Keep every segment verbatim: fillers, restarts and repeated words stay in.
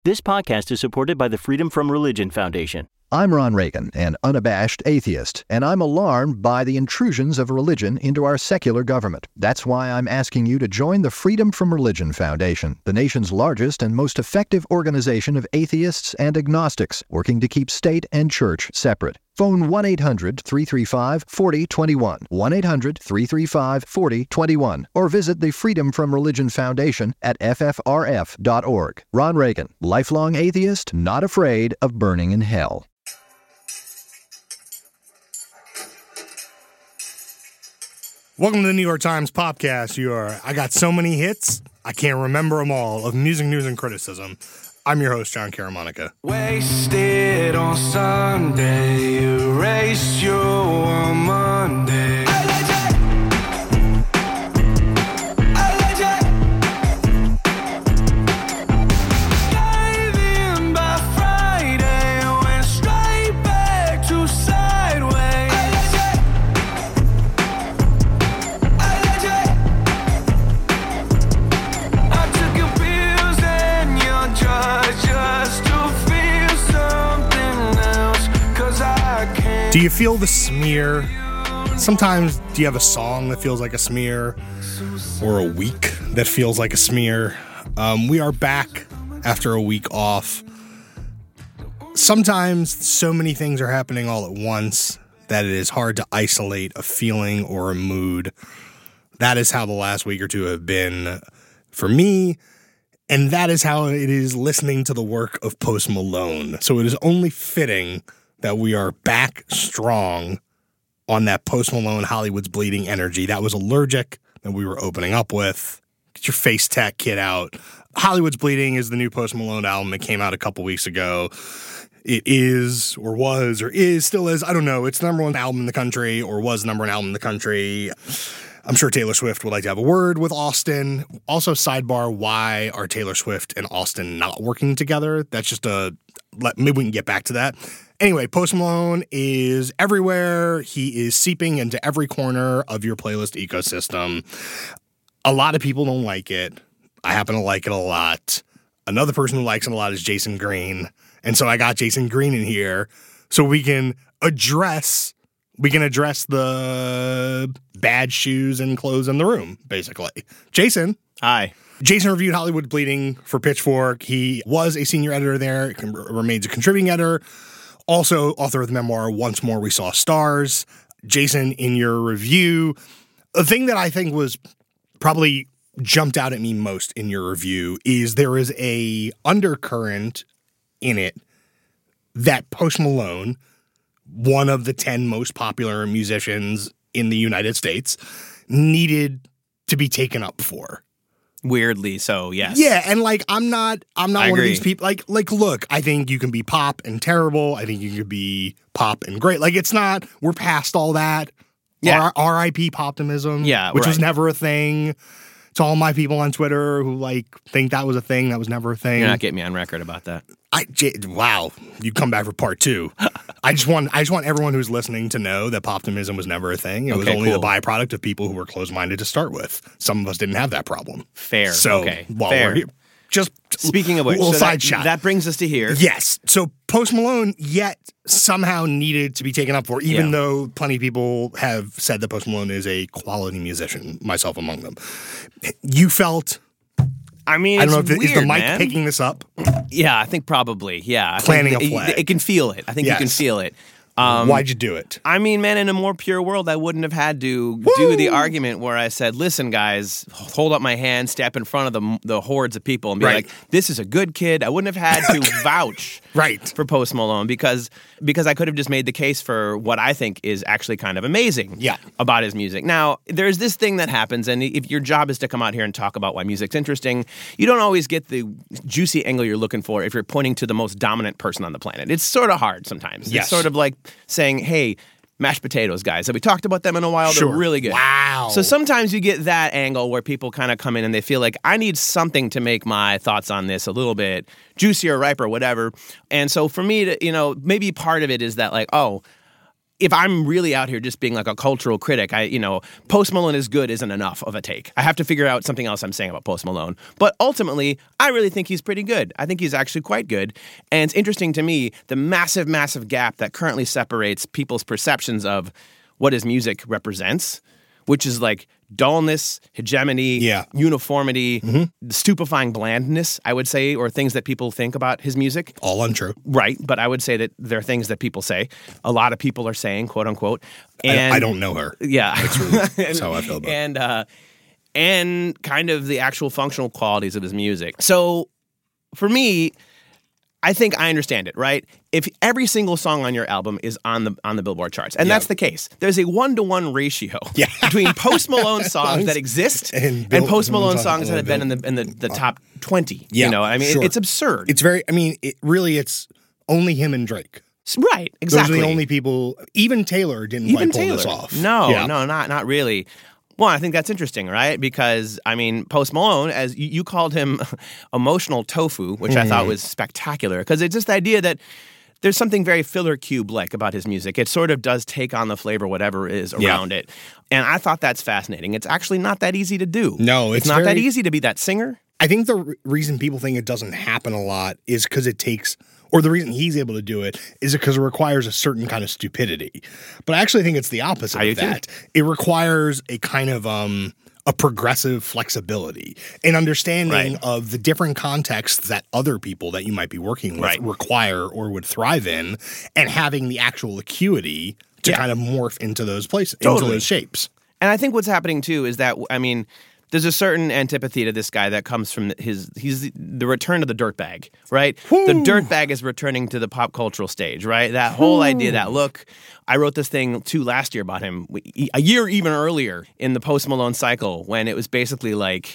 This podcast is supported by the Freedom From Religion Foundation. I'm Ron Reagan, an unabashed atheist, and I'm alarmed by the intrusions of religion into our secular government. That's why I'm asking you to join the Freedom From Religion Foundation, the nation's largest and most effective organization of atheists and agnostics, working to keep state and church separate. Phone one eight hundred, three three five, four zero two one, one eight hundred, three three five, four zero two one, or visit the Freedom From Religion Foundation at F F R F dot org. Ron Reagan, lifelong atheist, not afraid of burning in hell. Welcome to the New York Times Popcast. You are, I got so many hits, I can't remember them all, of music, news, and criticism. I'm your host, John Caramonica. Wasted on Sunday, erase you on Monday. Gave in by Friday, went straight back to sideways. I took your pills and your drugs just to feel something else, 'cause I can't. Do you feel the smear? Sometimes do you have a song that feels like a smear, or a week that feels like a smear? Um, we are back after a week off. Sometimes so many things are happening all at once that it is hard to isolate a feeling or a mood. That is how the last week or two have been for me, and that is how it is listening to the work of Post Malone. So it is only fitting that we are back strong on that Post Malone Hollywood's Bleeding energy. That was Allergic that we were opening up with. Get your face tat kit out. Hollywood's Bleeding is the new Post Malone album. It came out a couple weeks ago. It is, or was, or is, still is, I don't know. It's the number one album in the country, or was the number one album in the country. I'm sure Taylor Swift would like to have a word with Austin. Also, sidebar, why are Taylor Swift and Austin not working together? That's just a, let, maybe we can get back to that. Anyway, Post Malone is everywhere. He is seeping into every corner of your playlist ecosystem. A lot of people don't like it. I happen to like it a lot. Another person who likes it a lot is Jason Green. And so I got Jason Green in here so we can address, we can address the bad shoes and clothes in the room, basically. Jason. Hi. Jason reviewed Hollywood Bleeding for Pitchfork. He was a senior editor there, remains a contributing editor. Also, author of the memoir, Once More We Saw Stars. Jason, in your review, the thing that I think was probably jumped out at me most in your review is there is a undercurrent in it that Post Malone, one of the ten most popular musicians in the United States, needed to be taken up for. Weirdly so, yes. Yeah, and like I'm not I'm not I one agree. of these people like like look, I think you can be pop and terrible. I think you can be pop and great. Like it's not we're past all that. Yeah. R I P poptimism. Yeah, which was right. never a thing. To all my people on Twitter who like think that was a thing that was never a thing. You're not getting me on record about that. I J- wow, you come back for part two. I just want I just want everyone who's listening to know that poptimism was never a thing. It was Okay, only cool. the byproduct of people who were closed-minded to start with. Some of us didn't have that problem. Fair. So okay. while Fair. we're here, just Speaking of which, little so side that, shot. that brings us to here. Yes. So Post Malone yet somehow needed to be taken up for, even Yeah. though plenty of people have said that Post Malone is a quality musician, myself among them. You felt, I mean, I it's don't know if weird, is the mic man. picking this up? Yeah, I think probably. Yeah, I Planting think a flag. It, it can feel it. I think you can Yes. feel it. Um, Why'd you do it? I mean, man, in a more pure world, I wouldn't have had to Woo! do the argument where I said, listen, guys, hold up my hand, step in front of the the hordes of people and be Right. like, this is a good kid. I wouldn't have had to vouch Right. for Post Malone because because I could have just made the case for what I think is actually kind of amazing Yeah. about his music. Now, there's this thing that happens, and if your job is to come out here and talk about why music's interesting, you don't always get the juicy angle you're looking for if you're pointing to the most dominant person on the planet. It's sort of hard sometimes. Yes. It's sort of like saying, hey, mashed potatoes, guys. Have we talked about them in a while? Sure. They're really good. Wow. So sometimes you get that angle where people kind of come in and they feel like, I need something to make my thoughts on this a little bit juicier, riper, whatever. And so for me, to, you know, maybe part of it is that like, oh, if I'm really out here just being like a cultural critic, I, you know, Post Malone is good isn't enough of a take. I have to figure out something else I'm saying about Post Malone. But ultimately, I really think he's pretty good. I think he's actually quite good. And it's interesting to me, the massive, massive gap that currently separates people's perceptions of what his music represents, which is like dullness, hegemony, yeah. uniformity, mm-hmm. stupefying blandness, I would say, or things that people think about his music. All untrue. Right, but I would say that they're things that people say. A lot of people are saying, quote unquote. And I, I don't know her. Yeah. That's, really, that's how I feel about it. And, uh, and kind of the actual functional qualities of his music. So for me, I think I understand it, right? If every single song on your album is on the on the Billboard charts, and yeah. that's the case, there's a one-to-one ratio yeah. between Post Malone songs that exist and, Bill, and Post Malone songs, songs that have been in the in the, the top twenty. Yeah, you know, I mean, sure. it, it's absurd. It's very, I mean, it really, it's only him and Drake. Right, exactly. Those are the only people, even Taylor didn't even quite pull Taylor. this off. No, yeah. no, not not really. Well, I think that's interesting, right? Because, I mean, Post Malone, as you, you called him emotional tofu, which mm. I thought was spectacular, because it's just the idea that there's something very filler cube-like about his music. It sort of does take on the flavor, whatever is around yeah. it. And I thought that's fascinating. It's actually not that easy to do. No, it's, it's not very, that easy to be that singer. I think the re- reason people think it doesn't happen a lot is because it takes, or the reason he's able to do it is because it requires a certain kind of stupidity. But I actually think it's the opposite I of that. Too. It requires a kind of um, a progressive flexibility, an understanding right. of the different contexts that other people that you might be working with right. require or would thrive in, and having the actual acuity to yeah. kind of morph into those places, totally. into those shapes. And I think what's happening too is that, I mean, there's a certain antipathy to this guy that comes from his, he's the, the return of the dirtbag, right? Woo. The dirtbag is returning to the pop cultural stage, right? That whole Woo. idea, that look, I wrote this thing too last year about him, a year even earlier in the Post Malone cycle, when it was basically like,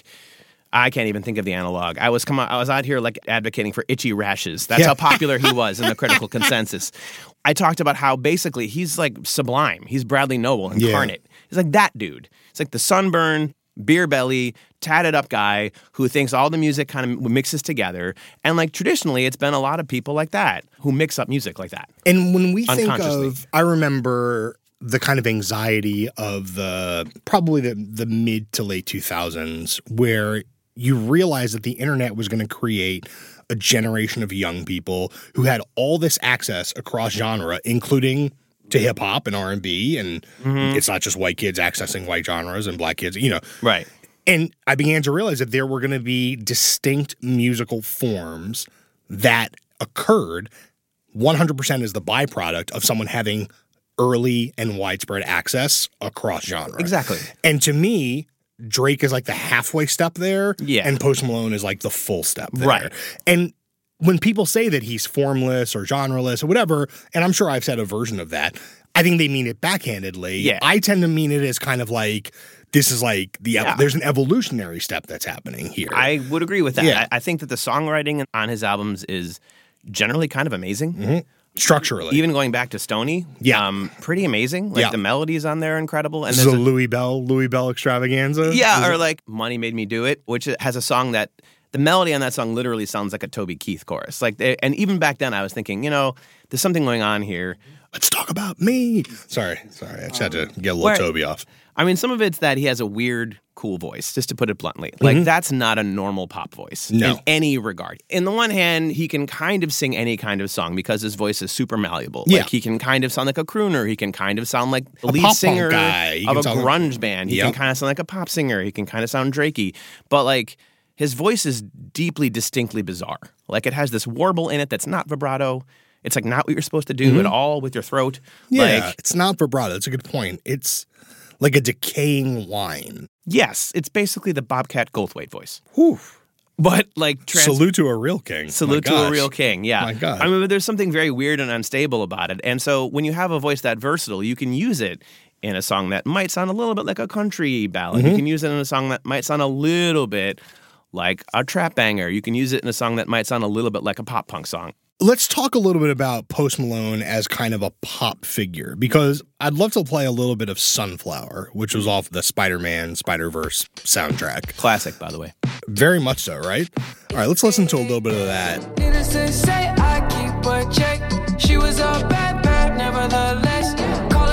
I can't even think of the analog. I was come out, I was out here like advocating for itchy rashes. That's yeah. how popular he was in the critical consensus. I talked about how basically he's like sublime. He's Bradley Noble incarnate. Yeah. He's like that dude. It's like the sunburn, beer belly, tatted up guy who thinks all the music kind of mixes together. And like traditionally, it's been a lot of people like that who mix up music like that. And when we think of, I remember the kind of anxiety of the, probably the, the mid to late two thousands, where you realize that the internet was going to create a generation of young people who had all this access across genre, including to hip hop and R and B, and mm-hmm. it's not just white kids accessing white genres and black kids, you know. Right. And I began to realize that there were going to be distinct musical forms that occurred one hundred percent as the byproduct of someone having early and widespread access across genre. Exactly. And to me, Drake is like the halfway step there, yeah. and Post Malone is like the full step there. Right. And when people say that he's formless or genreless or whatever, and I'm sure I've said a version of that, I think they mean it backhandedly. Yeah. I tend to mean it as kind of like, this is like, the yeah. there's an evolutionary step that's happening here. I would agree with that. Yeah. I, I think that the songwriting on his albums is generally kind of amazing. Mm-hmm. Structurally. Even going back to Stoney, yeah. um, pretty amazing. Like yeah. the melodies on there are incredible. And this is a a, Louis Bell, Louis Bell extravaganza? Yeah, is or it? like Money Made Me Do It, which has a song that, the melody on that song literally sounds like a Toby Keith chorus. Like, they, and even back then I was thinking, you know, there's something going on here. Let's talk about me. Sorry, sorry. I just had to get a little Where, Toby off. I mean, some of it's that he has a weird, cool voice, just to put it bluntly. Like, mm-hmm. that's not a normal pop voice no. in any regard. In the one hand, he can kind of sing any kind of song because his voice is super malleable. Yeah. Like, he can kind of sound like a crooner. He can kind of sound like the a lead pop singer guy. of a grunge like, band. He yep. can kind of sound like a pop singer. He can kind of sound Drakey. But, like, his voice is deeply, distinctly bizarre. Like, it has this warble in it that's not vibrato. It's, like, not what you're supposed to do mm-hmm. at all with your throat. Yeah, like, it's not vibrato. That's a good point. It's like a decaying whine. Yes, it's basically the Bobcat Goldthwait voice. Whew. But, like... Trans- salute to a real king. Salute to a real king, yeah. My God. I mean, there's something very weird and unstable about it. And so when you have a voice that versatile, you can use it in a song that might sound a little bit like a country ballad. Mm-hmm. You can use it in a song that might sound a little bit like a trap banger. You can use it in a song that might sound a little bit like a pop punk song. Let's talk a little bit about Post Malone as kind of a pop figure, because I'd love to play a little bit of Sunflower, which was off the Spider-Man Spider-Verse soundtrack. Classic, by the way. Very much so, right? All right, let's listen to a little bit of that. Needless to say, I keep a check. She was a bad, bad, nevertheless. Call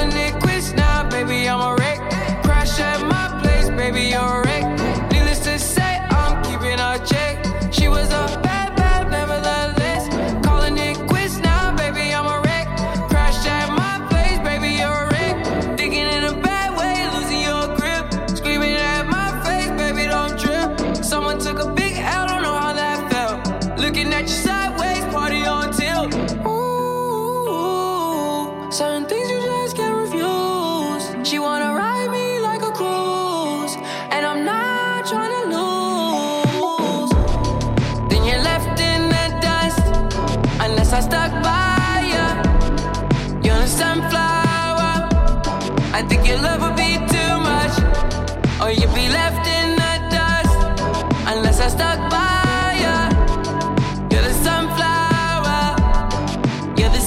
sideways, party on tilt. Ooh, certain things you just can't refuse. She wanna ride me like a cruise, and I'm not trying to lose. Then you're left in the dust, unless I stuck by ya. You're a sunflower. I think your love would be too much, or you'd be left in the dust, unless I stuck by ya. You're the sunflower. You're the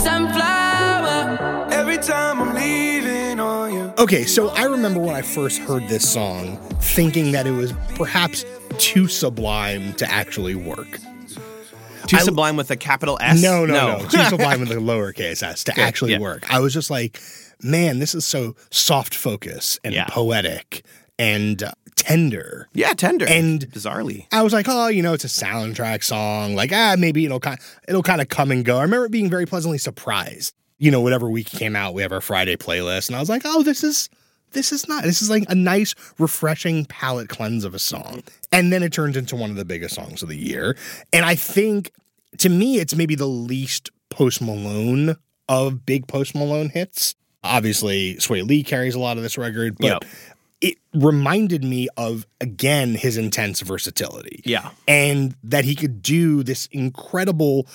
sunflower. Every time I'm leaving on you. Okay, so I remember when I first heard this song thinking that it was perhaps too sublime to actually work. Too I- sublime with a capital S? No, no, no. Too sublime with the lowercase s to actually yeah. work. I was just like, man, this is so soft focus and Yeah. poetic and uh, tender. Yeah, tender. And- bizarrely. I was like, oh, you know, it's a soundtrack song. Like, ah, maybe it'll kind it'll kind of come and go. I remember being very pleasantly surprised. You know, whatever week it came out, we have our Friday playlist, and I was like, oh, this is this is not. This is like a nice, refreshing palate cleanse of a song. And then it turned into one of the biggest songs of the year. And I think, to me, it's maybe the least Post Malone of big Post Malone hits. Obviously, Sway Lee carries a lot of this record, but Yep. it reminded me of, again, his intense versatility. Yeah. And that he could do this incredible,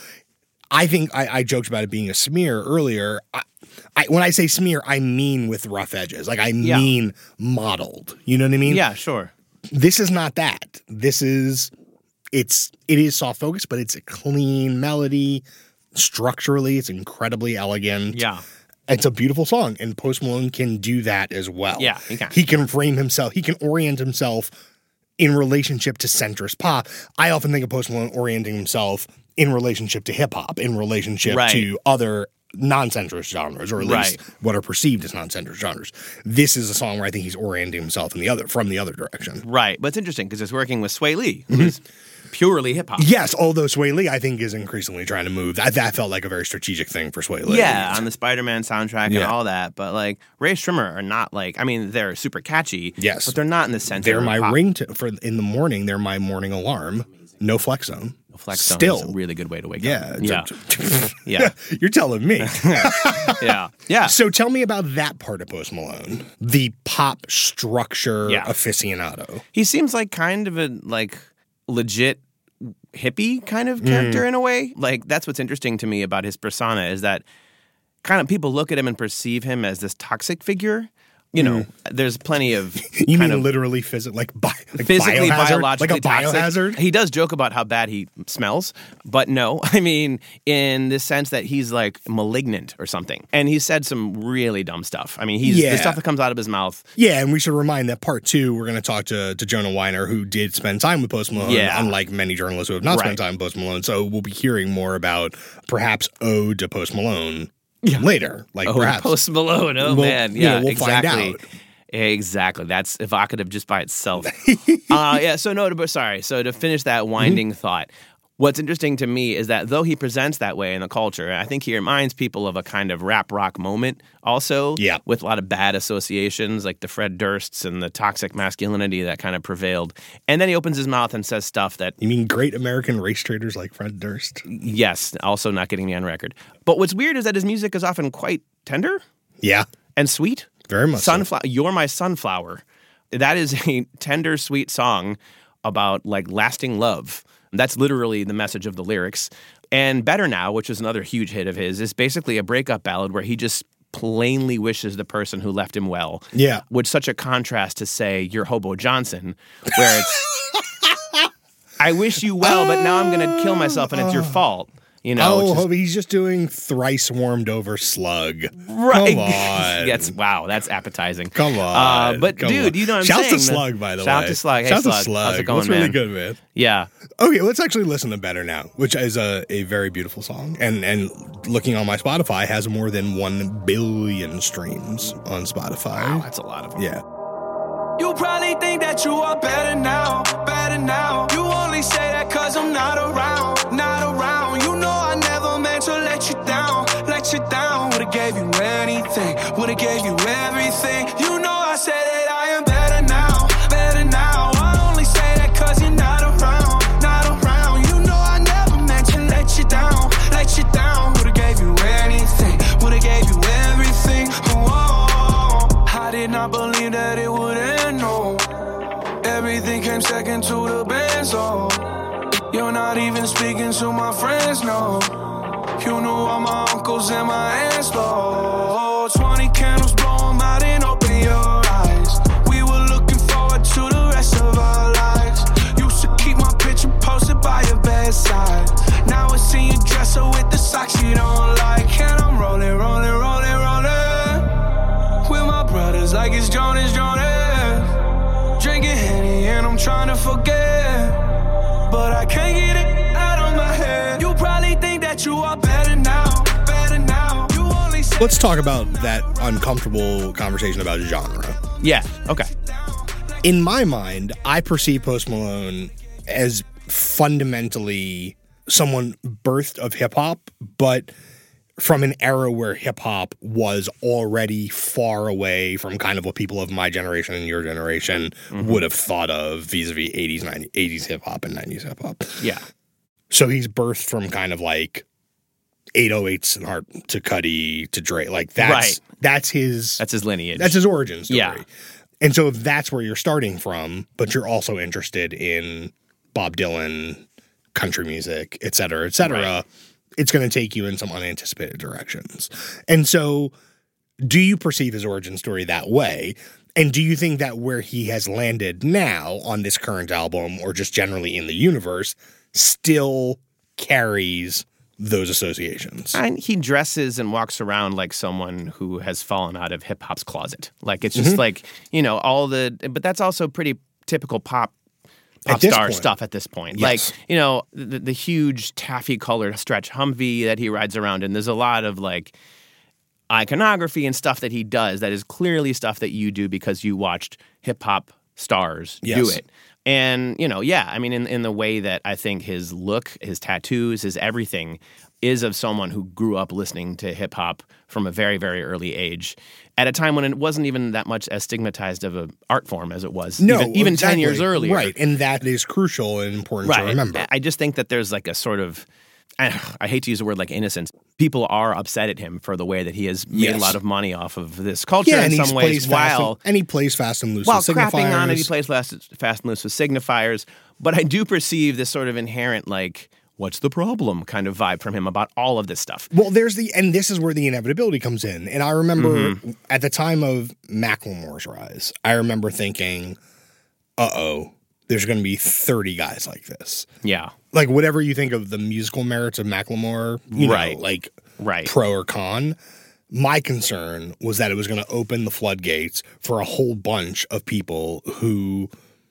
I think I, I joked about it being a smear earlier. I, I, when I say smear, I mean with rough edges. Like, I Yeah. mean modeled. You know what I mean? Yeah, sure. This is not that. This is, it's, it is soft focus, but it's a clean melody. Structurally, it's incredibly elegant. Yeah. It's a beautiful song, and Post Malone can do that as well. Yeah, he can. He can frame himself, he can orient himself in relationship to centrist pop. I often think of Post Malone orienting himself in relationship to hip hop, in relationship Right. to other non-centrist genres, or at least Right. what are perceived as non-centrist genres. This is a song where I think he's orienting himself in the other from the other direction. Right. But it's interesting because it's working with Sway Lee, Mm-hmm. who's purely hip hop. Yes, although Sway Lee, I think, is increasingly trying to move. That, that felt like a very strategic thing for Sway Lee. Yeah, on the Spider-Man soundtrack and Yeah. all that. But like Ray Strimmer are not like, I mean, they're super catchy. Yes. But they're not in the center They're of my pop. ringtone for in the morning. They're my morning alarm. No flex zone. Flex Zone Still, is a really good way to wake yeah, up. Yeah. yeah. You're telling me. Yeah. Yeah. So tell me about that part of Post Malone, the pop structure Yeah. aficionado. He seems like kind of a like legit hippie kind of character in a way. Like that's what's interesting to me about his persona is that kind of people look at him and perceive him as this toxic figure. You know, there's plenty of You kind mean of literally phys- like, bi- like physically, biohazard? biologically like a biohazard? toxic. He does joke about how bad he smells, but no, I mean in this sense that he's like malignant or something. And he said some really dumb stuff. I mean, he's Yeah. the stuff that comes out of his mouth. Yeah, and we should remind that part two, we're going to talk to, to Jonah Weiner, who did spend time with Post Malone, Yeah. unlike many journalists who have not Right. spent time with Post Malone. So we'll be hearing more about perhaps ode to Post Malone later. Like Oh, perhaps. Post Malone. Oh We'll- man, you yeah, know, we'll find exactly. out. Exactly. That's evocative just by itself. uh, yeah. So no, but sorry. So to finish that winding Mm-hmm. thought, what's interesting to me is that though he presents that way in the culture, I think he reminds people of a kind of rap rock moment also. Yeah. With a lot of bad associations, like the Fred Dursts and the toxic masculinity that kind of prevailed. And then he opens his mouth and says stuff that, You mean great American race traders like Fred Durst? yes, also not getting me on record. But what's weird is that his music is often quite tender Yeah, and sweet. very much so. Sunflower, You're My Sunflower. That is a tender, sweet song about like lasting love. That's literally the message of the lyrics. And Better Now, which is another huge hit of his, is basically a breakup ballad where he just plainly wishes the person who left him well. Yeah. With such a contrast to say You're Hobo Johnson, where it's I wish you well, but now I'm going to kill myself and it's your fault. You know, Oh, which is- Hobie, he's just doing thrice warmed over slug. Right. Come on. That's wow. That's appetizing. Come on. Uh, but Come dude, on. you know what I'm Shouts saying? to Slug, by the Shout way. to Slug. Hey, Shouts Slug. to Slug. How's it going, That's really man? good, man. Yeah. Okay, let's actually listen to Better Now, which is a, a very beautiful song. And and looking on my Spotify, has more than one billion streams on Spotify. Wow, that's a lot of them. Yeah. You probably think that you are better now, better now. You only say that cause I'm not around, not around. You know I never meant to let you down, let you down. Would've gave you anything, would've gave you everything. You know I said that I am better now, better now. I only say that cause you're not around, not around. You know I never meant to let talking to the bands, oh. You're not even speaking to my friends, no. You knew all my uncles and my aunts, oh. Twenty candles, blow 'em out and open your eyes. We were looking forward to the rest of our lives. Used to keep my picture posted by your bedside. Now I see you dress her with the socks you don't like. And I'm rolling, rolling, rolling, rolling with my brothers like it's Jonas, Jonas. Drinking Henny and I'm trying to forget, but I can't get it out of my head. You probably think that you are better now, better now. You only say Let's talk about that uncomfortable conversation about genre. Yeah, okay. In my mind, I perceive Post Malone as fundamentally someone birthed of hip-hop, but from an era where hip-hop was already far away from kind of what people of my generation and your generation mm-hmm. would have thought of vis-a-vis eighties, nineties, eighties hip-hop and nineties hip-hop. Yeah. So he's birthed from kind of like eight oh eights and Heart to Cudi to Dre. Like that's right. that's his That's his lineage. That's his origin story. Yeah. And so if that's where you're starting from, but you're also interested in Bob Dylan, country music, et cetera, et cetera, right. it's going to take you in some unanticipated directions. And so do you perceive his origin story that way? And do you think that where he has landed now on this current album or just generally in the universe still carries those associations? And he dresses and walks around like someone who has fallen out of hip hop's closet. Like it's just mm-hmm. like, you know, all the, but that's also pretty typical pop pop star point. stuff at this point. Yes. Like, you know, the, the huge taffy colored stretch Humvee that he rides around in. There's a lot of like iconography and stuff that he does that is clearly stuff that you do because you watched hip hop stars yes. do it. And, you know, yeah, I mean, in, in the way that I think his look, his tattoos, his everything is of someone who grew up listening to hip hop from a very, very early age at a time when it wasn't even that much as stigmatized of an art form as it was no, even, even exactly. ten years earlier. Right. And that is crucial and important right. to remember. I just think that there's like a sort of, I, I hate to use the word like innocence. People are upset at him for the way that he has made yes. a lot of money off of this culture yeah, in and some ways. While and, and he plays fast and loose while with signifiers. crapping on it, he plays fast, fast and loose with signifiers. But I do perceive this sort of inherent like, what's the problem kind of vibe from him about all of this stuff. Well, there's the, and this is where the inevitability comes in. And I remember mm-hmm. at the time of Macklemore's rise, I remember thinking, uh-oh, there's going to be thirty guys like this. Yeah. Like whatever you think of the musical merits of Macklemore, you right. know, like right. pro or con, my concern was that it was going to open the floodgates for a whole bunch of people who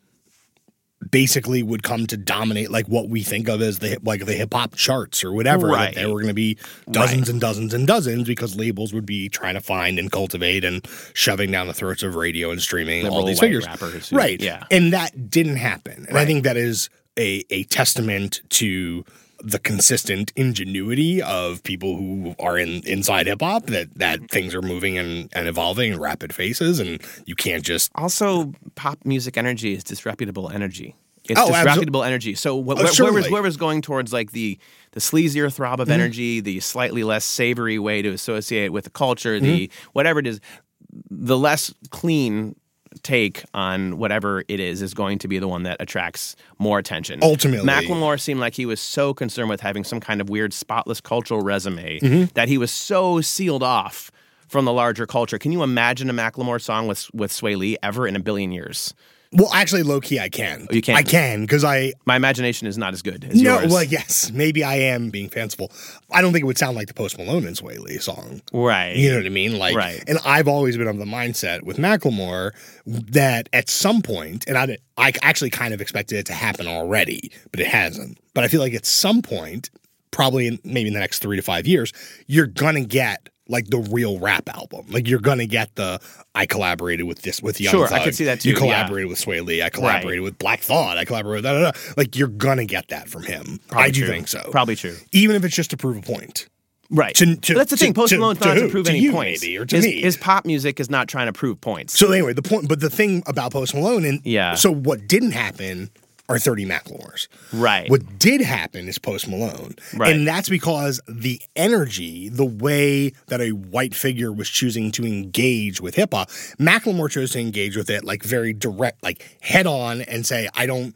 basically would come to dominate like what we think of as the like the hip hop charts or whatever. Right. That there were going to be dozens right. and dozens and dozens because labels would be trying to find and cultivate and shoving down the throats of radio and streaming Liberal all these white figures. Rappers who, right. Yeah. And that didn't happen. And right. I think that is a, a testament to the consistent ingenuity of people who are in inside hip hop that that things are moving and, and evolving in rapid phases and you can't just also pop music energy is disreputable energy. It's oh, disreputable energy. So wh- oh, wh- where, certainly. was, where was going towards like the the sleazier throb of mm-hmm. energy, the slightly less savory way to associate with the culture, mm-hmm. the whatever it is, the less clean take on whatever it is is going to be the one that attracts more attention. Ultimately. Macklemore seemed like he was so concerned with having some kind of weird spotless cultural resume mm-hmm. that he was so sealed off from the larger culture. Can you imagine a Macklemore song with with Sway Lee ever in a billion years? Well, actually, low-key, I can. Oh, you can? I can, because I... My imagination is not as good as no, yours. well, yes. Maybe I am being fanciful. I don't think it would sound like the Post Malone and Sway Lee song. Right. You know what I mean? Like, right. And I've always been of the mindset with Macklemore that at some point, and I, I actually kind of expected it to happen already, but it hasn't. But I feel like at some point, probably in, maybe in the next three to five years, you're going to get like the real rap album. Like you're gonna get the I collaborated with this with Young Sure, Thug. I could see that too. You collaborated yeah. with Sway Lee. I collaborated right. with Black Thought. I collaborated with da, da, da. Like you're gonna get that from him. Probably I do true. think so. Probably true. Even if it's just to prove a point. Right. To, to, but that's the to, thing. Post Malone's to, not to, to prove to any you points. Maybe, or to his, me. his pop music is not trying to prove points. So anyway, the point. But the thing about Post Malone and yeah. So what didn't happen are thirty Macklemores. Right. What did happen is Post Malone. Right. And that's because the energy, the way that a white figure was choosing to engage with hip hop, Macklemore chose to engage with it like very direct, like head on and say, I don't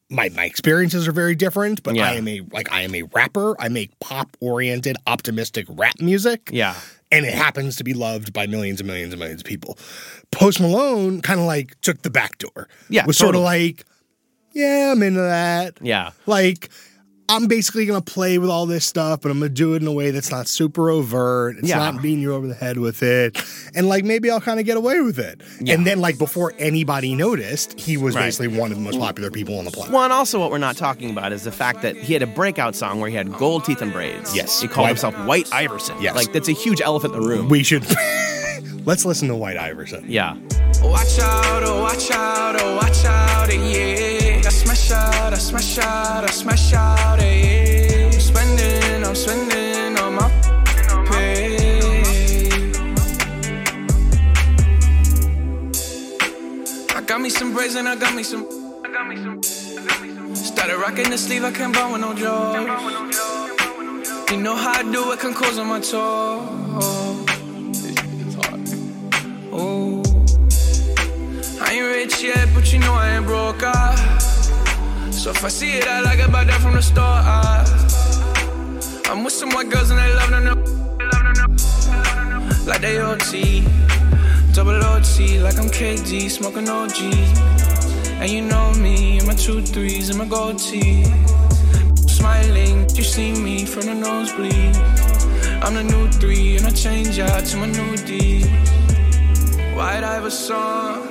my my experiences are very different, but Yeah. I am a like I am a rapper. I make pop-oriented, optimistic rap music. Yeah. And it happens to be loved by millions and millions and millions of people. Post Malone kind of like took the back door. Yeah, Was sort of totally. like, yeah, I'm into that. Yeah. Like, I'm basically going to play with all this stuff, but I'm going to do it in a way that's not super overt. It's Yeah. not beating you over the head with it. And, like, maybe I'll kind of get away with it. Yeah. And then, like, before anybody noticed, he was Right. basically one of the most popular people on the planet. Well, and also what we're not talking about is the fact that he had a breakout song where he had gold teeth and braids. Yes. He called White- himself White Iverson. Yes. Like, that's a huge elephant in the room. We should... Let's listen to White Iverson. yeah. Watch out, oh, watch out, oh, watch out, yeah. I smash out, I smash out, I smash out, yeah. I'm spending, I'm spending on my pay. I got me some braids and I got me some, I got me some, I got me some. Started rocking the sleeve, I can't buy with no joy. You know how I do it, can cause on my toe. Oh, I ain't rich yet, but you know I ain't broke, ah. So if I see it, I like it, buy that from the store, ah. I'm with some white girls and they love them, like they O T, double O T, like I'm K D, smoking O G. And you know me, and my two threes and my gold tee. Smiling, you see me from the nosebleed. I'm the new three, and I change out to my new D. White Iverson.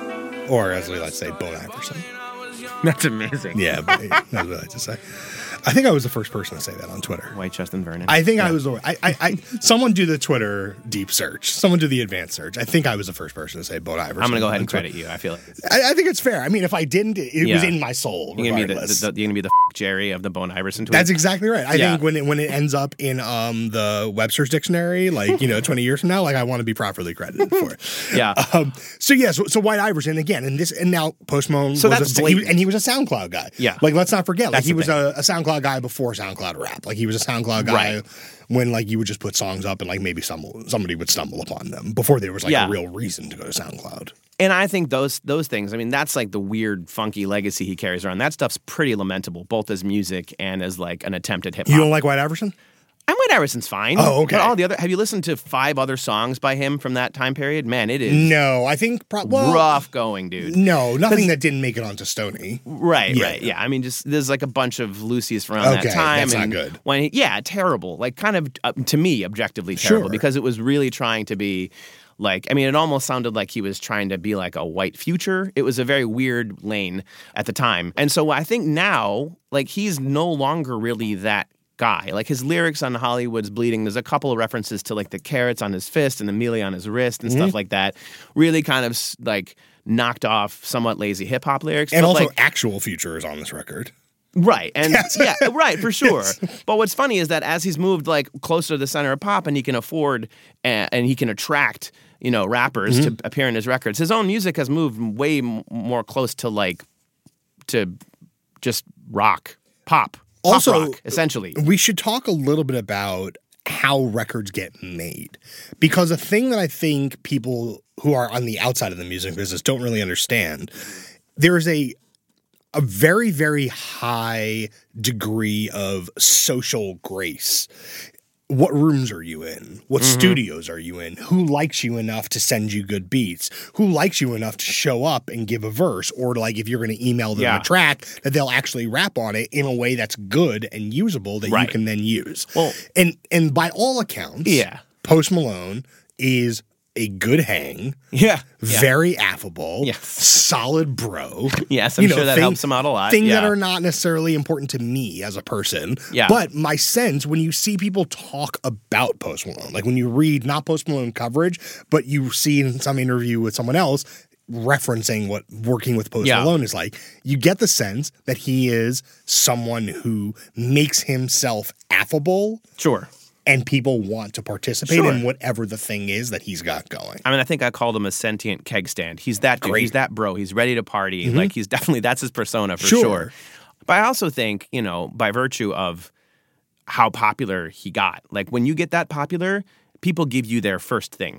Or, as we like to say, Bone Iverson. That's amazing. Yeah, but that's what I like to say. I think I was the first person to say that on Twitter. White Justin Vernon. I think I was the I, I, I someone do the Twitter deep search. Someone do the advanced search. I think I was the first person to say Bone Iverson. I'm going to go ahead on and Twitter. credit you. I feel it. I, I think it's fair. I mean, if I didn't, it Yeah. was in my soul. You're going to be the, regardless. the, the, you're gonna be the f- Jerry of the Bone Iverson tweet. That's exactly right. I Yeah. think when it when it ends up in um the Webster's dictionary, like you know, twenty years from now, like I want to be properly credited for it. Yeah. Um. So yeah. So, so White Iverson again, and this and now Post Malone. So was that's a, he, blatant. and he was a SoundCloud guy. Yeah. Like let's not forget, like That's he the was thing. a, a SoundCloud guy before SoundCloud rap. Like he was a SoundCloud guy. Right. When like you would just put songs up and like maybe some somebody would stumble upon them before there was like Yeah. a real reason to go to SoundCloud. And I think those those things, I mean, that's like the weird, funky legacy he carries around. That stuff's pretty lamentable, both as music and as like an attempt at hip hop. You don't like White Iverson? And White Iverson's fine. Oh, okay. But all the other, have you listened to five other songs by him from that time period? Man, it is No, I think pro- well, rough going, dude. No, nothing that didn't make it onto Stony. Right, Yeah. right, yeah. I mean, just there's like a bunch of Lucy's from around Okay, that time. that's not and good. When he, yeah, terrible. Like kind of uh, to me, objectively terrible Sure. because it was really trying to be. Like, I mean, it almost sounded like he was trying to be like a white Future. It was a very weird lane at the time. And so I think now, like, he's no longer really that guy. Like, his lyrics on Hollywood's Bleeding, there's a couple of references to, like, the carrots on his fist and the mealy on his wrist and Mm-hmm. stuff like that. Really kind of, like, knocked off somewhat lazy hip-hop lyrics. And But, also, like, actual Future is on this record. Right. And yeah, right, for sure. But what's funny is that as he's moved like closer to the center of pop and he can afford uh, and he can attract, you know, rappers Mm-hmm. to appear in his records, his own music has moved way m- more close to like to just rock, pop, pop Also, rock, essentially. We should talk a little bit about how records get made. Because a thing that I think people who are on the outside of the music business don't really understand, there is a a very, very high degree of social grace. What rooms are you in? What Mm-hmm. studios are you in? Who likes you enough to send you good beats? Who likes you enough to show up and give a verse? Or like if you're going to email them Yeah. a track, that they'll actually rap on it in a way that's good and usable that you Right. can then use. Well- and and by all accounts, Yeah. Post Malone is a good hang, Yeah. yeah. very affable, Yes. solid bro. Yes, I'm sure that helps him out a lot. Things Yeah. that are not necessarily important to me as a person. Yeah. But my sense, when you see people talk about Post Malone, like when you read not Post Malone coverage, but you see in some interview with someone else referencing what working with Post Yeah. Malone is like, you get the sense that he is someone who makes himself affable Sure. and people want to participate Sure. in whatever the thing is that he's got going. I mean, I think I called him a sentient keg stand. He's that dude. Great. He's that bro. He's ready to party. Like, he's definitely, that's his persona for Sure. sure. But I also think, you know, by virtue of how popular he got, like when you get that popular, people give you their first thing.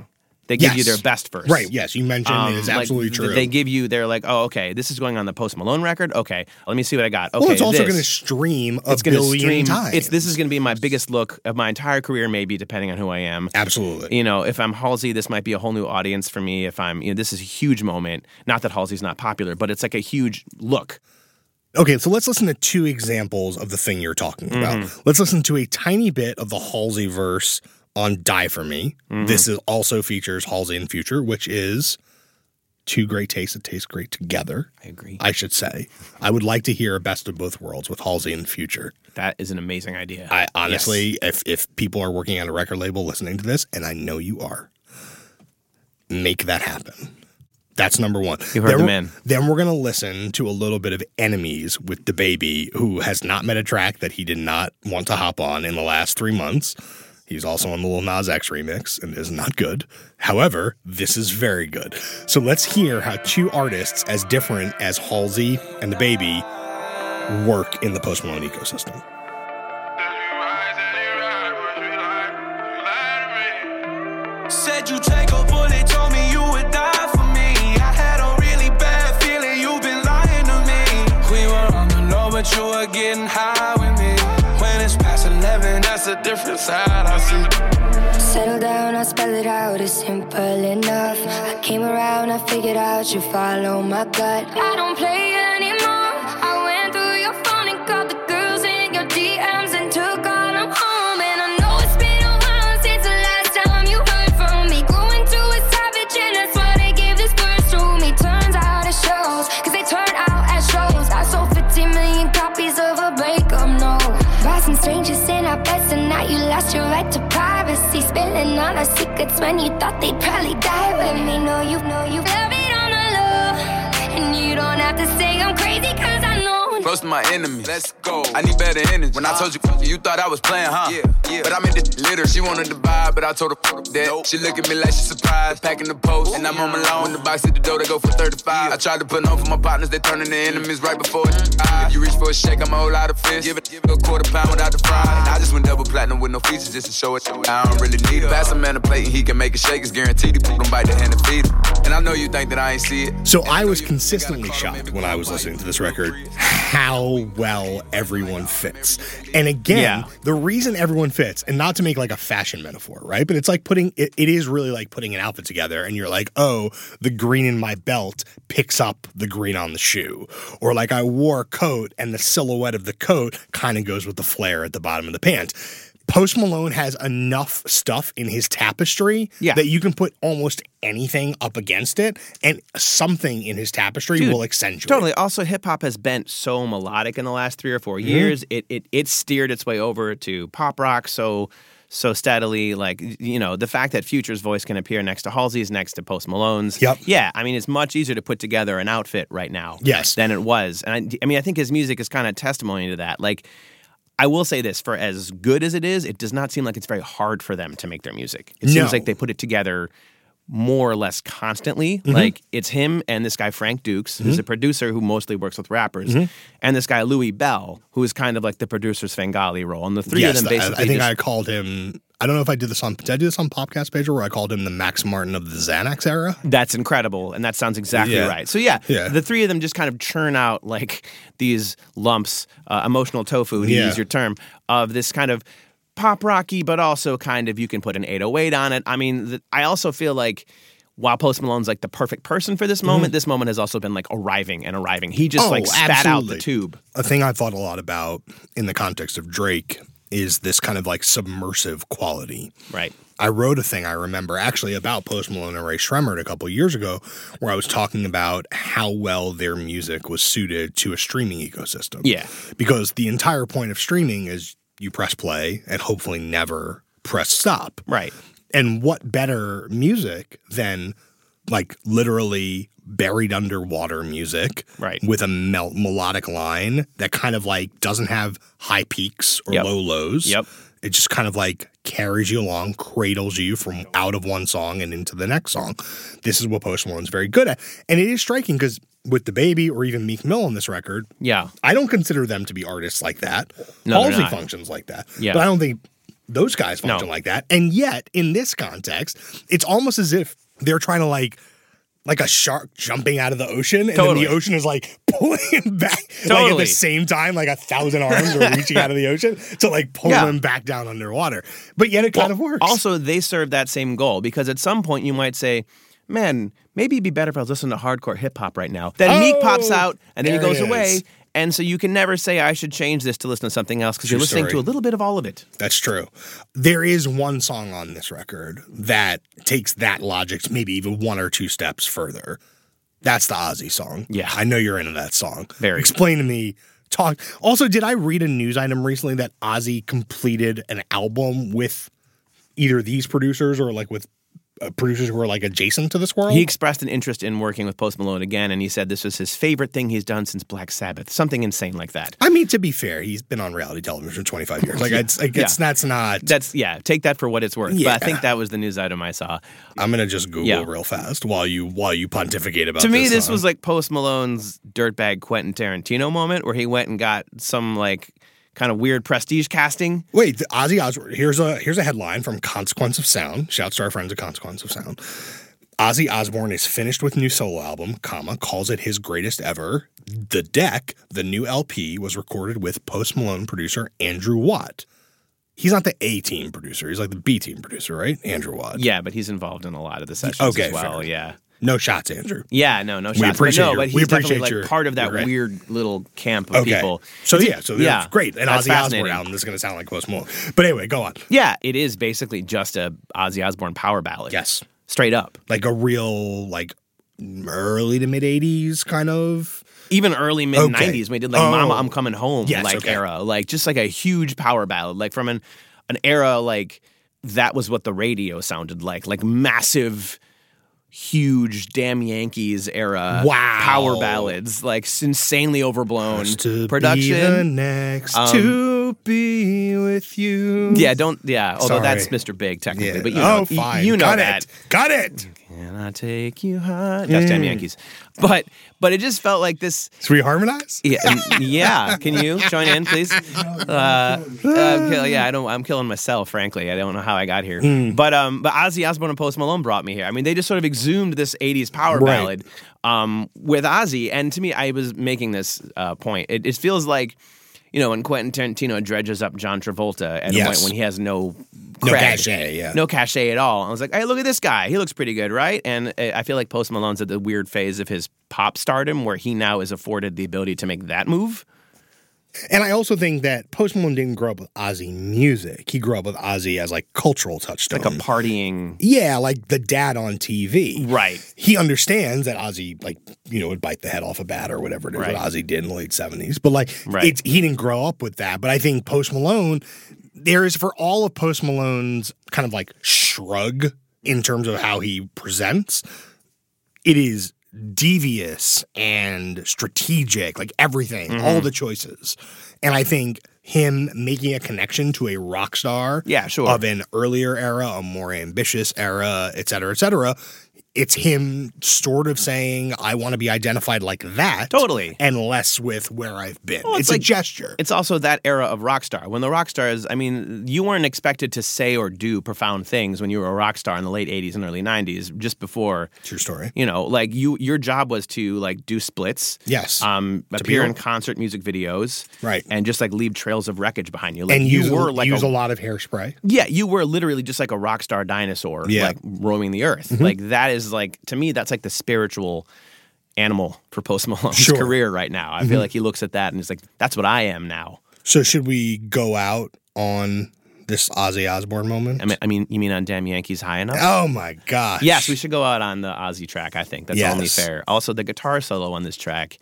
They give Yes. you their best verse. Right, yes, you mentioned Um, it is like, absolutely th- true. They give you, they're like, oh, okay, this is going on the Post Malone record. Okay, let me see what I got. Okay, well, it's also this. going to stream a It's gonna billion stream. times. It's this is going to be my biggest look of my entire career, maybe depending on who I am. Absolutely. You know, if I'm Halsey, this might be a whole new audience for me. If I'm, you know, this is a huge moment. Not that Halsey's not popular, but it's like a huge look. Okay, so let's listen to two examples of the thing you're talking about. Mm-hmm. Let's listen to a tiny bit of the Halsey verse on Die For Me. Mm-hmm. This is also features Halsey and Future, which is two great tastes that taste great together. I agree. I should say. I would like to hear a best of both worlds with Halsey and Future. That is an amazing idea. I honestly, Yes. if if people are working at a record label listening to this, and I know you are, make that happen. That's number one. You heard then the we're- man. Then we're going to listen to a little bit of Enemies with DaBaby, who has not met a track that he did not want to hop on in the last three months. He's also on the Lil Nas X remix and is not good. However, this is very good. So let's hear how two artists as different as Halsey and DaBaby work in the Post Malone ecosystem. Said you take a bullet, told me you would die for me. I had a really bad feeling you've been lying to me. We were on the low, but you were getting high with me. When it's past eleven, that's a different side I see. Settle down, I spell it out, it's simple enough. I came around, I figured out you follow my gut. I don't play anymore. I went through your phone and called the girls in your D Ms and took all them home. And I know it's been a while since the last time you heard from me. Growing to a savage and that's why they give this verse to me. Turns out it shows, cause they turn out at shows. I sold fifty million copies of a breakup, no. Bought some strangers in our beds and now you lost your right to privacy. Spilling all our secrets when you thought they'd probably die with me. No, you know you love it on the low. And you don't have to say I'm crazy cause I know. Close to my enemies. Let's go. I need better energy. When I told you, you thought I was playing, huh? Yeah, yeah. But I'm in the litter. She wanted to buy, but I told her that. Nope. She look at me like she surprised. Packing the post, and I'm home alone. When the box hit the door, they go for thirty-five. I tried to put on for my partners, they turning to enemies right before it. If you reach for a shake, I'ma hold out a fist. Give it, give it a quarter pound without the fry. And I just went double platinum with no features just to show it. I don't really need it. Pass a man a plate and he can make it shake. It's guaranteed he put him bite the hand and feed him. And I know you think that I ain't see it. So I was consistently shocked when I was listening to this record how well everyone fits. And again, Yeah. the reason everyone fits, and not to make like a fashion metaphor, right? But it's like putting, it, it is really like putting an outfit together and you're like, oh, the green in my belt picks up the green on the shoe. Or like I wore a coat and the silhouette of the coat kind of goes with the flare at the bottom of the pant. Post Malone has enough stuff in his tapestry Yeah. that you can put almost anything up against it, and something in his tapestry Dude, will accentuate. Totally. Also, hip hop has been so melodic in the last three or four Mm-hmm. years. It it it steered its way over to pop rock so so steadily. Like, you know, the fact that Future's voice can appear next to Halsey's, next to Post Malone's. Yep. Yeah. I mean, it's much easier to put together an outfit right now. Yes. Than it was. And I, I mean, I think his music is kind of testimony to that. Like, I will say this, for as good as it is, it does not seem like it's very hard for them to make their music. It No. seems like they put it together more or less constantly. Mm-hmm. Like, it's him and this guy Frank Dukes, who's a producer who mostly works with rappers, and this guy Louis Bell, who is kind of like the producer's Svengali role. And the three yes, of them I- basically I think just, I called him, I don't know if I did this on, did I do this on Popcast Page where I called him the Max Martin of the Xanax era? That's incredible, and that sounds exactly Yeah. right. So yeah, Yeah. the three of them just kind of churn out like these lumps, uh, emotional tofu, to Yeah. use your term, of this kind of pop rocky, but also kind of you can put an eight oh eight on it. I mean, th- I also feel like while Post Malone's like the perfect person for this moment, this moment has also been like arriving and arriving. He just Mm-hmm. Oh, like spat out the absolutely. tube. A thing I thought a lot about in the context of Drake is this kind of like submersive quality. Right. I wrote a thing I remember actually about Post Malone and Ray Shremmerd a couple years ago where I was talking about how well their music was suited to a streaming ecosystem. Yeah. Because the entire point of streaming is you press play and hopefully never press stop. Right. And what better music than like literally buried underwater music Right. with a mel- melodic line that kind of like doesn't have high peaks or Yep. low lows. Yep. It just kind of like carries you along, cradles you from out of one song and into the next song. This is what Post Malone's very good at. And it is striking because with DaBaby or even Meek Mill on this record, Yeah. I don't consider them to be artists like that. No, they're Halsey not. functions like that. Yeah. But I don't think those guys function No. like that. And yet, in this context, it's almost as if they're trying to like like a shark jumping out of the ocean, and Totally. then the ocean is like pulling him back like at Totally. the same time, like a thousand arms are reaching out of the ocean to like pull Yeah. him back down underwater. But yet it kind of works. Also, they serve that same goal because at some point you might say, man, maybe it'd be better if I was listening to hardcore hip hop right now. Then Meek Oh, pops out and then he there goes it away. is. And so you can never say I should change this to listen to something else because True you're listening story. to a little bit of all of it. That's true. There is one song on this record that takes that logic maybe even one or two steps further. That's the Ozzy song. Yeah. I know you're into that song. Very. Explain to me. Talk. Also, did I read a news item recently that Ozzy completed an album with either these producers or like with uh, producers who are like adjacent to this world? He expressed an interest in working with Post Malone again, and he said this was his favorite thing he's done since Black Sabbath. Something insane like that. I mean, to be fair, he's been on reality television for twenty-five years. Like, it's, like it's, Yeah. that's not. That's, yeah, take that for what it's worth. Yeah. But I think that was the news item I saw. I'm gonna just Google Yeah. real fast while you while you pontificate about. To me, this this song. was like Post Malone's dirtbag Quentin Tarantino moment where he went and got some like kind of weird prestige casting. Wait, the Ozzy Osbourne. Here's a here's a headline from Consequence of Sound. Shouts to our friends at Consequence of Sound. Ozzy Osbourne is finished with new solo album, comma, calls it his greatest ever. The Deck, the new L P, was recorded with Post Malone producer Andrew Watt. He's not the A team producer. He's like the B team producer, right? Andrew Watt. Yeah, but he's involved in a lot of the sessions Okay, as well. fair. Yeah. No shots, Andrew. Yeah, no, no shots. We appreciate but no, your- but we he's definitely appreciate like your- part of that you're right. weird little camp of Okay. people. So yeah, so Yeah, that's great. And that's Ozzy Osbourne fascinating. album is going to sound like Post Malone. But anyway, go on. Yeah, it is basically just a Ozzy Osbourne power ballad. Yes. Straight up. Like a real, like, early to mid eighties kind of. Even early mid nineties, when we did like Oh. Mama, I'm Coming Home Yes, like okay. era. Like just like a huge power ballad. Like from an an era like that was what the radio sounded like. Like massive, huge Damn Yankees era Wow. power ballads. Like insanely overblown To production. be the next Um, to be with you. Yeah, don't. Yeah, although Sorry. that's Mister Big technically, Yeah. but you know, oh, fine. y- you know Got that. it. Got it. Can I take you high? That's Damn Yankees. But but it just felt like this. Should we harmonize? Yeah, um, yeah. Can you join in, please? Uh, uh, kill- yeah, I don't. I'm killing myself, frankly. I don't know how I got here. Hmm. But um, but Ozzy Osbourne and Post Malone brought me here. I mean, they just sort of exhumed this eighties power Right. ballad um, with Ozzy. And to me, I was making this uh, point. It, it feels like, you know, when Quentin Tarantino dredges up John Travolta at a Yes. point when he has no No cred, cachet, yeah. no cachet at all. I was like, hey, look at this guy. He looks pretty good, right? And uh, I feel like Post Malone's at the weird phase of his pop stardom where he now is afforded the ability to make that move. And I also think that Post Malone didn't grow up with Ozzy music. He grew up with Ozzy as like cultural touchstone. Like a partying. Yeah, like the dad on T V. Right. He understands that Ozzy, like, you know, would bite the head off a bat or whatever it is Right. what Ozzy did in the late seventies. But like, Right. it's, he didn't grow up with that. But I think Post Malone, there is for all of Post Malone's kind of like shrug in terms of how he presents, it is devious and strategic, like everything, Mm-hmm. all the choices. And I think him making a connection to a rock star Yeah, sure. of an earlier era, a more ambitious era, et cetera, et cetera, it's him sort of saying, I want to be identified like that. Totally. And less with where I've been. Well, it's it's like- a gesture. It's also that era of rock star. When the rock stars, I mean, you weren't expected to say or do profound things when you were a rock star in the late eighties and early nineties, just before, True story. you know, like you, your job was to like do splits. Yes. Um, To appear be- in concert music videos. Right. And just like leave trails of wreckage behind you. Like And you use, were like use a, a lot of hairspray. yeah, you were literally just like a rock star dinosaur, Yeah. like roaming the earth. Mm-hmm. Like that is like, to me, that's like the spiritual animal for Post Malone's Sure. career right now. I feel like he looks at that and he's like, that's what I am now. So should we go out on this Ozzy Osbourne moment? I mean, I mean, you mean on Damn Yankees High Enough? Oh my gosh. Yes, we should go out on the Ozzy track, I think. That's Yes. only fair. Also, the guitar solo on this track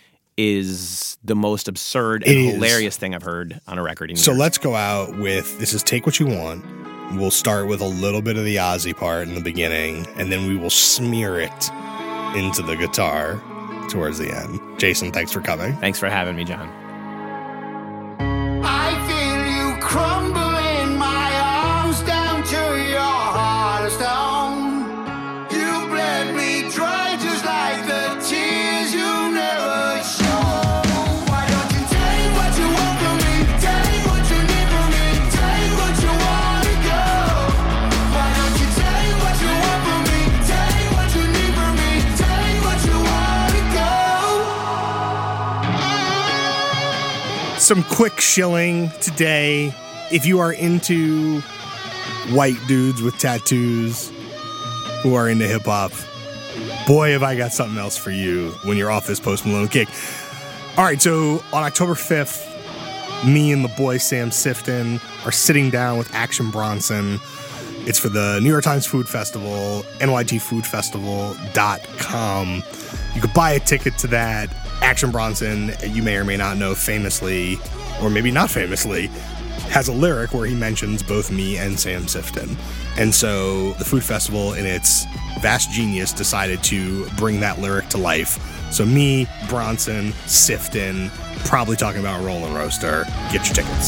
is the most absurd It and is. hilarious thing I've heard on a record in So years. let's go out with this is Take What You Want. We'll start with a little bit of the Ozzy part in the beginning, and then we will smear it into the guitar towards the end. Jason, thanks for coming. Thanks for having me, John. I feel you crumble in my arms down to your heart of stone. You bled me dry just like the tears you never show. Why don't you take what you want from me? Take what you need from me. Take what you want. some quick shilling today. If you are into white dudes with tattoos who are into hip-hop, boy, have I got something else for you when you're off this Post Malone kick. All right, so on October fifth, me and the boy Sam Sifton are sitting down with Action Bronson. It's for the New York Times Food Festival, N Y T food festival dot com. You could buy a ticket to that. Action Bronson, you may or may not know, famously, or maybe not famously, has a lyric where he mentions both me and Sam Sifton. And so the Food Festival, in its vast genius, decided to bring that lyric to life. So me, Bronson, Sifton, probably talking about Rollin' Roaster. Get your tickets.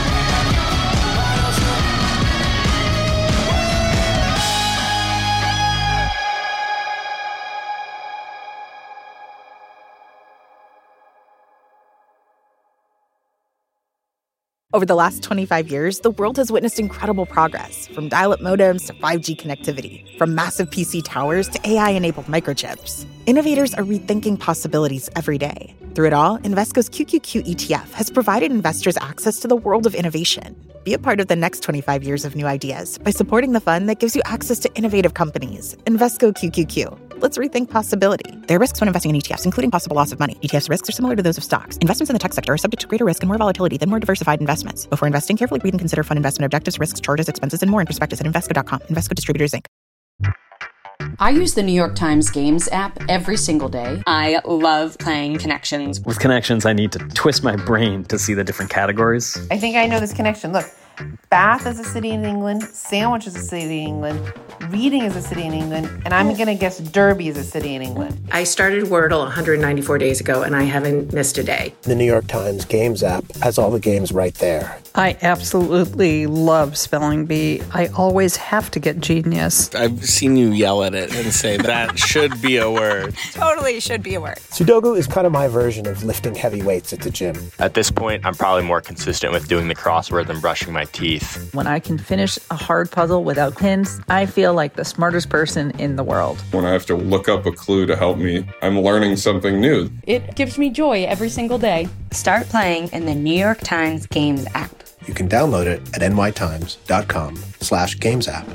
Over the last twenty-five years, the world has witnessed incredible progress, from dial-up modems to five G connectivity, from massive P C towers to A I-enabled microchips. Innovators are rethinking possibilities every day. Through it all, Invesco's Q Q Q E T F has provided investors access to the world of innovation. Be a part of the next twenty-five years of new ideas by supporting the fund that gives you access to innovative companies. Invesco Q Q Q. Let's rethink possibility. There are risks when investing in E T Fs, including possible loss of money. E T Fs risks are similar to those of stocks. Investments in the tech sector are subject to greater risk and more volatility than more diversified investments. Before investing, carefully read and consider fund investment objectives, risks, charges, expenses, and more in prospectus at Invesco dot com. Invesco Distributors, Incorporated. I use the New York Times Games app every single day. I love playing Connections. With Connections, I need to twist my brain to see the different categories. I think I know this connection. Look, Bath is a city in England, Sandwich is a city in England, Reading is a city in England, and I'm going to guess Derby is a city in England. I started Wordle one hundred ninety-four days ago, and I haven't missed a day. The New York Times Games app has all the games right there. I absolutely love Spelling Bee. I always have to get Genius. I've seen you yell at it and say, that should be a word. Totally should be a word. Sudoku is kind of my version of lifting heavy weights at the gym. At this point, I'm probably more consistent with doing the crossword than brushing my teeth. When I can finish a hard puzzle without hints, I feel like the smartest person in the world. When I have to look up a clue to help me, I'm learning something new. It gives me joy every single day. Start playing in the New York Times Games app. You can download it at N Y Times dot com slash games app.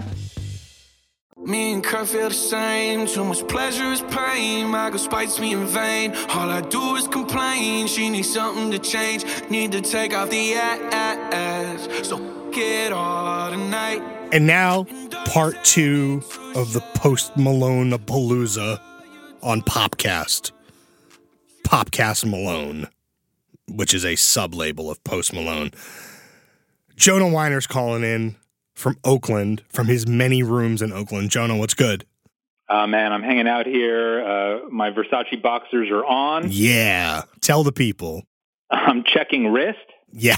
Me and Kurt feel the same. Too much pleasure is pain. My girl spites me in vain. All I do is complain. She needs something to change. Need to take off the ass. So get all tonight. And now, part two of the Post Malone Palooza on Popcast. Popcast Malone, which is a sub-label of Post Malone. Jonah Weiner's calling in from Oakland, from his many rooms in Oakland. Jonah, what's good? Uh, man, I'm hanging out here. Uh, my Versace boxers are on. Yeah. Tell the people. I'm checking wrist. Yeah.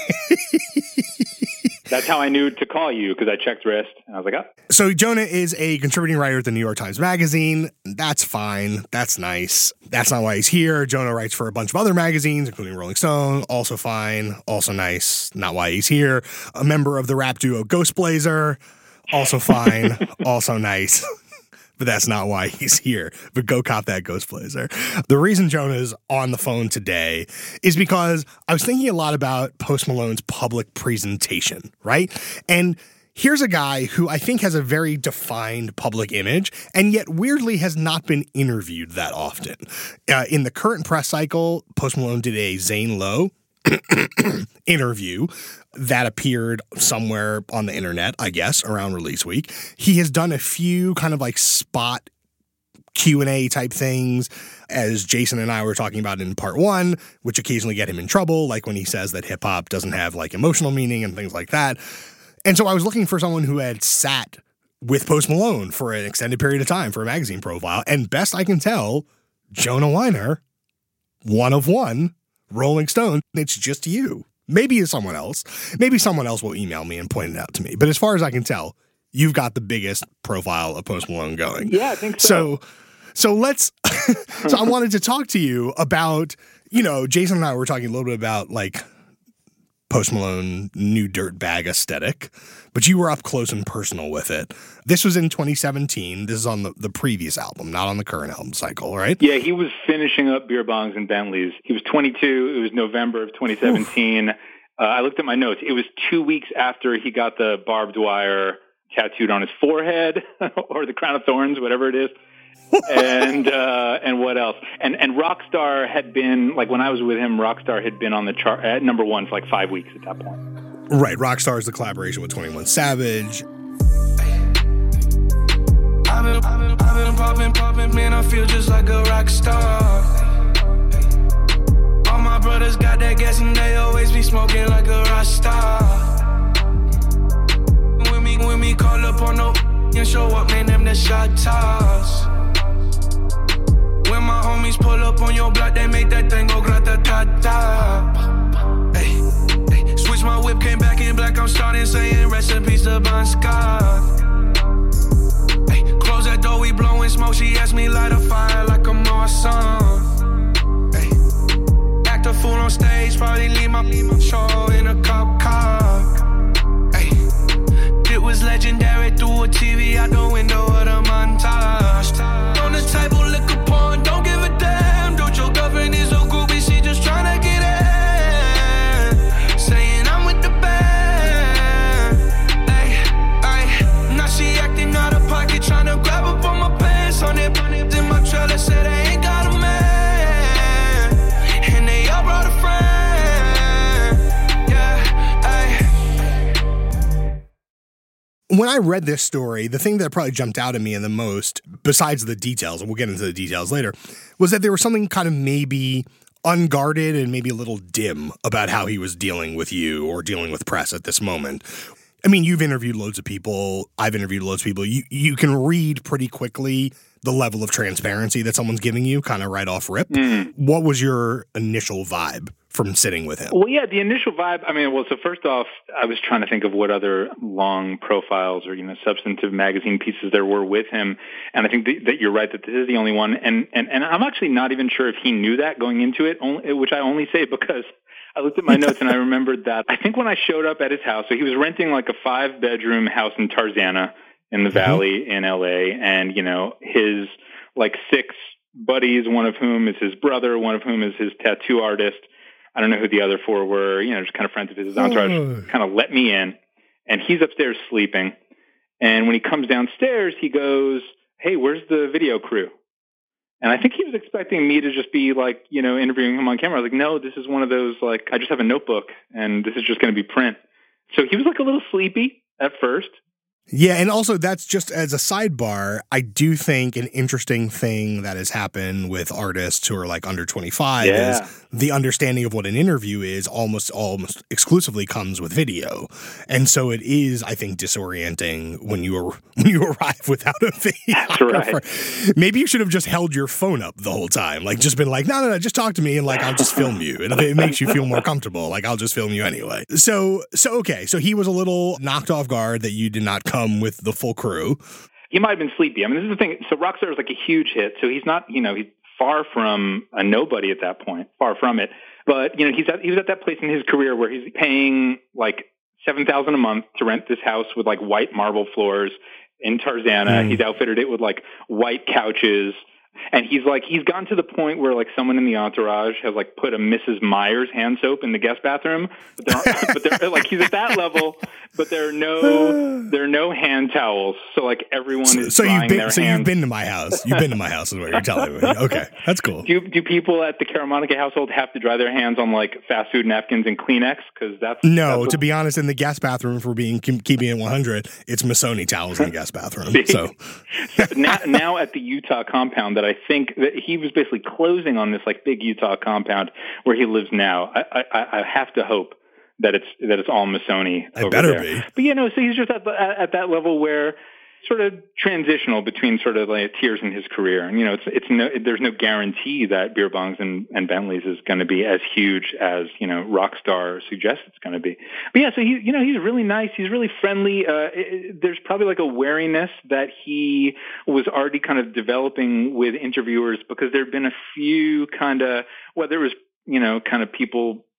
That's how I knew to call you, because I checked wrist. And I was like, oh. So Jonah is a contributing writer at the New York Times Magazine. That's fine. That's nice. That's not why he's here. Jonah writes for a bunch of other magazines, including Rolling Stone. Also fine. Also nice. Not why he's here. A member of the rap duo Ghost Blazer. Also fine. Also nice. But that's not why he's here. But go cop that Ghost Blazer. The reason Jonah's on the phone today is because I was thinking a lot about Post Malone's public presentation, right? And here's a guy who I think has a very defined public image, and yet weirdly has not been interviewed that often. Uh, in the current press cycle, Post Malone did a Zane Lowe interview that appeared somewhere on the internet, I guess, around release week. He has done a few kind of like spot Q and A type things, as Jason and I were talking about in part one, which occasionally get him in trouble, like when he says that hip hop doesn't have like emotional meaning and things like that. And so I was looking for someone who had sat with Post Malone for an extended period of time for a magazine profile. And best I can tell, Jonah Weiner, one of one, Rolling Stone, it's just you. Maybe it's someone else. Maybe someone else will email me and point it out to me. But as far as I can tell, you've got the biggest profile of Post Malone going. Yeah, I think so. So, so let's, so I wanted to talk to you about, you know, Jason and I were talking a little bit about like Post Malone new dirtbag aesthetic, but you were up close and personal with it. This was in twenty seventeen. This is on the, the previous album, not on the current album cycle, right? Yeah, he was finishing up Beer Bongs and Bentleys. He was twenty-two. It was November of twenty seventeen. Uh, I looked at my notes. It was two weeks after he got the barbed wire tattooed on his forehead or the crown of thorns, whatever it is. and uh, and what else? And and Rockstar had been, like when I was with him, Rockstar had been on the chart at number one for like five weeks at that point. Right, Rockstar is the collaboration with twenty-one Savage. I've been, I've been, I've been popping, popping, man, I feel just like a rock star. All my brothers got that gas and they always be smoking like a rock star. When me, when me call up on no and show up, man, them the shot toss. When my homies pull up on your block, they make that thing go grata-ta-ta. Hey, hey, switch my whip, came back in black, I'm starting saying rest in peace to Bon Scott. Hey, close that door, we blowing smoke, she asked me light a fire like a Marsan. Hey, act a fool on stage, probably leave my, leave my show in a cop car. Hey, it was legendary through a T V out the window of the montage. On the table, liquor porn, don't give a damn. Don't your girlfriend is a groupie, she just tryna get in. Saying I'm with the band. Ay, ay, now she acting out of pocket, tryna grab up on my pants. On it, in my trailer, said they ain't got a man. And they all brought a friend. Yeah, ay. When I read this story, the thing that probably jumped out at me in the most, besides the details, and we'll get into the details later, was that there was something kind of maybe unguarded and maybe a little dim about how he was dealing with you or dealing with press at this moment. I mean, you've interviewed loads of people. I've interviewed loads of people. You you can read pretty quickly the level of transparency that someone's giving you kind of right off rip. Mm. What was your initial vibe from sitting with him? Well, yeah, the initial vibe, I mean, well, so first off, I was trying to think of what other long profiles or, you know, substantive magazine pieces there were with him. And I think that, that you're right that this is the only one. And, and, and I'm actually not even sure if he knew that going into it, only, which I only say because I looked at my notes and I remembered that I think when I showed up at his house, so he was renting like a five bedroom house in Tarzana in the Valley mm-hmm. in L A. And, you know, his like six buddies, one of whom is his brother, one of whom is his tattoo artist. I don't know who the other four were, you know, just kind of friends of his entourage, oh. kind of let me in. And he's upstairs sleeping. And when he comes downstairs, he goes, hey, where's the video crew? And I think he was expecting me to just be like, you know, interviewing him on camera. I was like, no, this is one of those, like, I just have a notebook and this is just going to be print. So he was like a little sleepy at first. Yeah, and also that's just as a sidebar, I do think an interesting thing that has happened with artists who are like under twenty-five yeah. is the understanding of what an interview is almost almost exclusively comes with video. And so it is, I think, disorienting when you are when you arrive without a videographer. Right. Maybe you should have just held your phone up the whole time. Like just been like, no, no, no, just talk to me and like I'll just film you. It, it makes you feel more comfortable. Like I'll just film you anyway. So so okay, so he was a little knocked off guard that you did not come with the full crew. He might have been sleepy. I mean, this is the thing. So Rockstar is like a huge hit. So he's not, you know, he's far from a nobody at that point, far from it. But, you know, he's at, he was at that place in his career where he's paying like seven thousand dollars a month to rent this house with like white marble floors in Tarzana. Mm. He's outfitted it with like white couches. And he's like, he's gotten to the point where like someone in the entourage has like put a Missus Myers hand soap in the guest bathroom, but they're, but they're like, he's at that level, but there are no, there are no hand towels. So like everyone so, is so drying you've been, their so hands. you've been to my house. You've been to my house is what you're telling me. Okay. That's cool. Do, do people at the Karamonica household have to dry their hands on like fast food napkins and Kleenex? Cause that's, no, that's to be honest, in the guest bathroom, for being, keeping it one hundred, it's Missoni towels in the guest bathroom. So now, now at the Utah compound that I think that he was basically closing on this like big Utah compound where he lives now. I, I, I have to hope that it's that it's all Missoni. It better there. be. But you know, so he's just at, at that level where sort of transitional between sort of like tiers in his career. And you know, it's it's no there's no guarantee that Beer Bongs and, and Bentleys is going to be as huge as you know Rockstar suggests it's going to be. But yeah, so he you know he's really nice. He's really friendly. Uh, it, there's probably like a wariness that he was already kind of developing with interviewers because there'd been a few kind of whether it was you know kind of people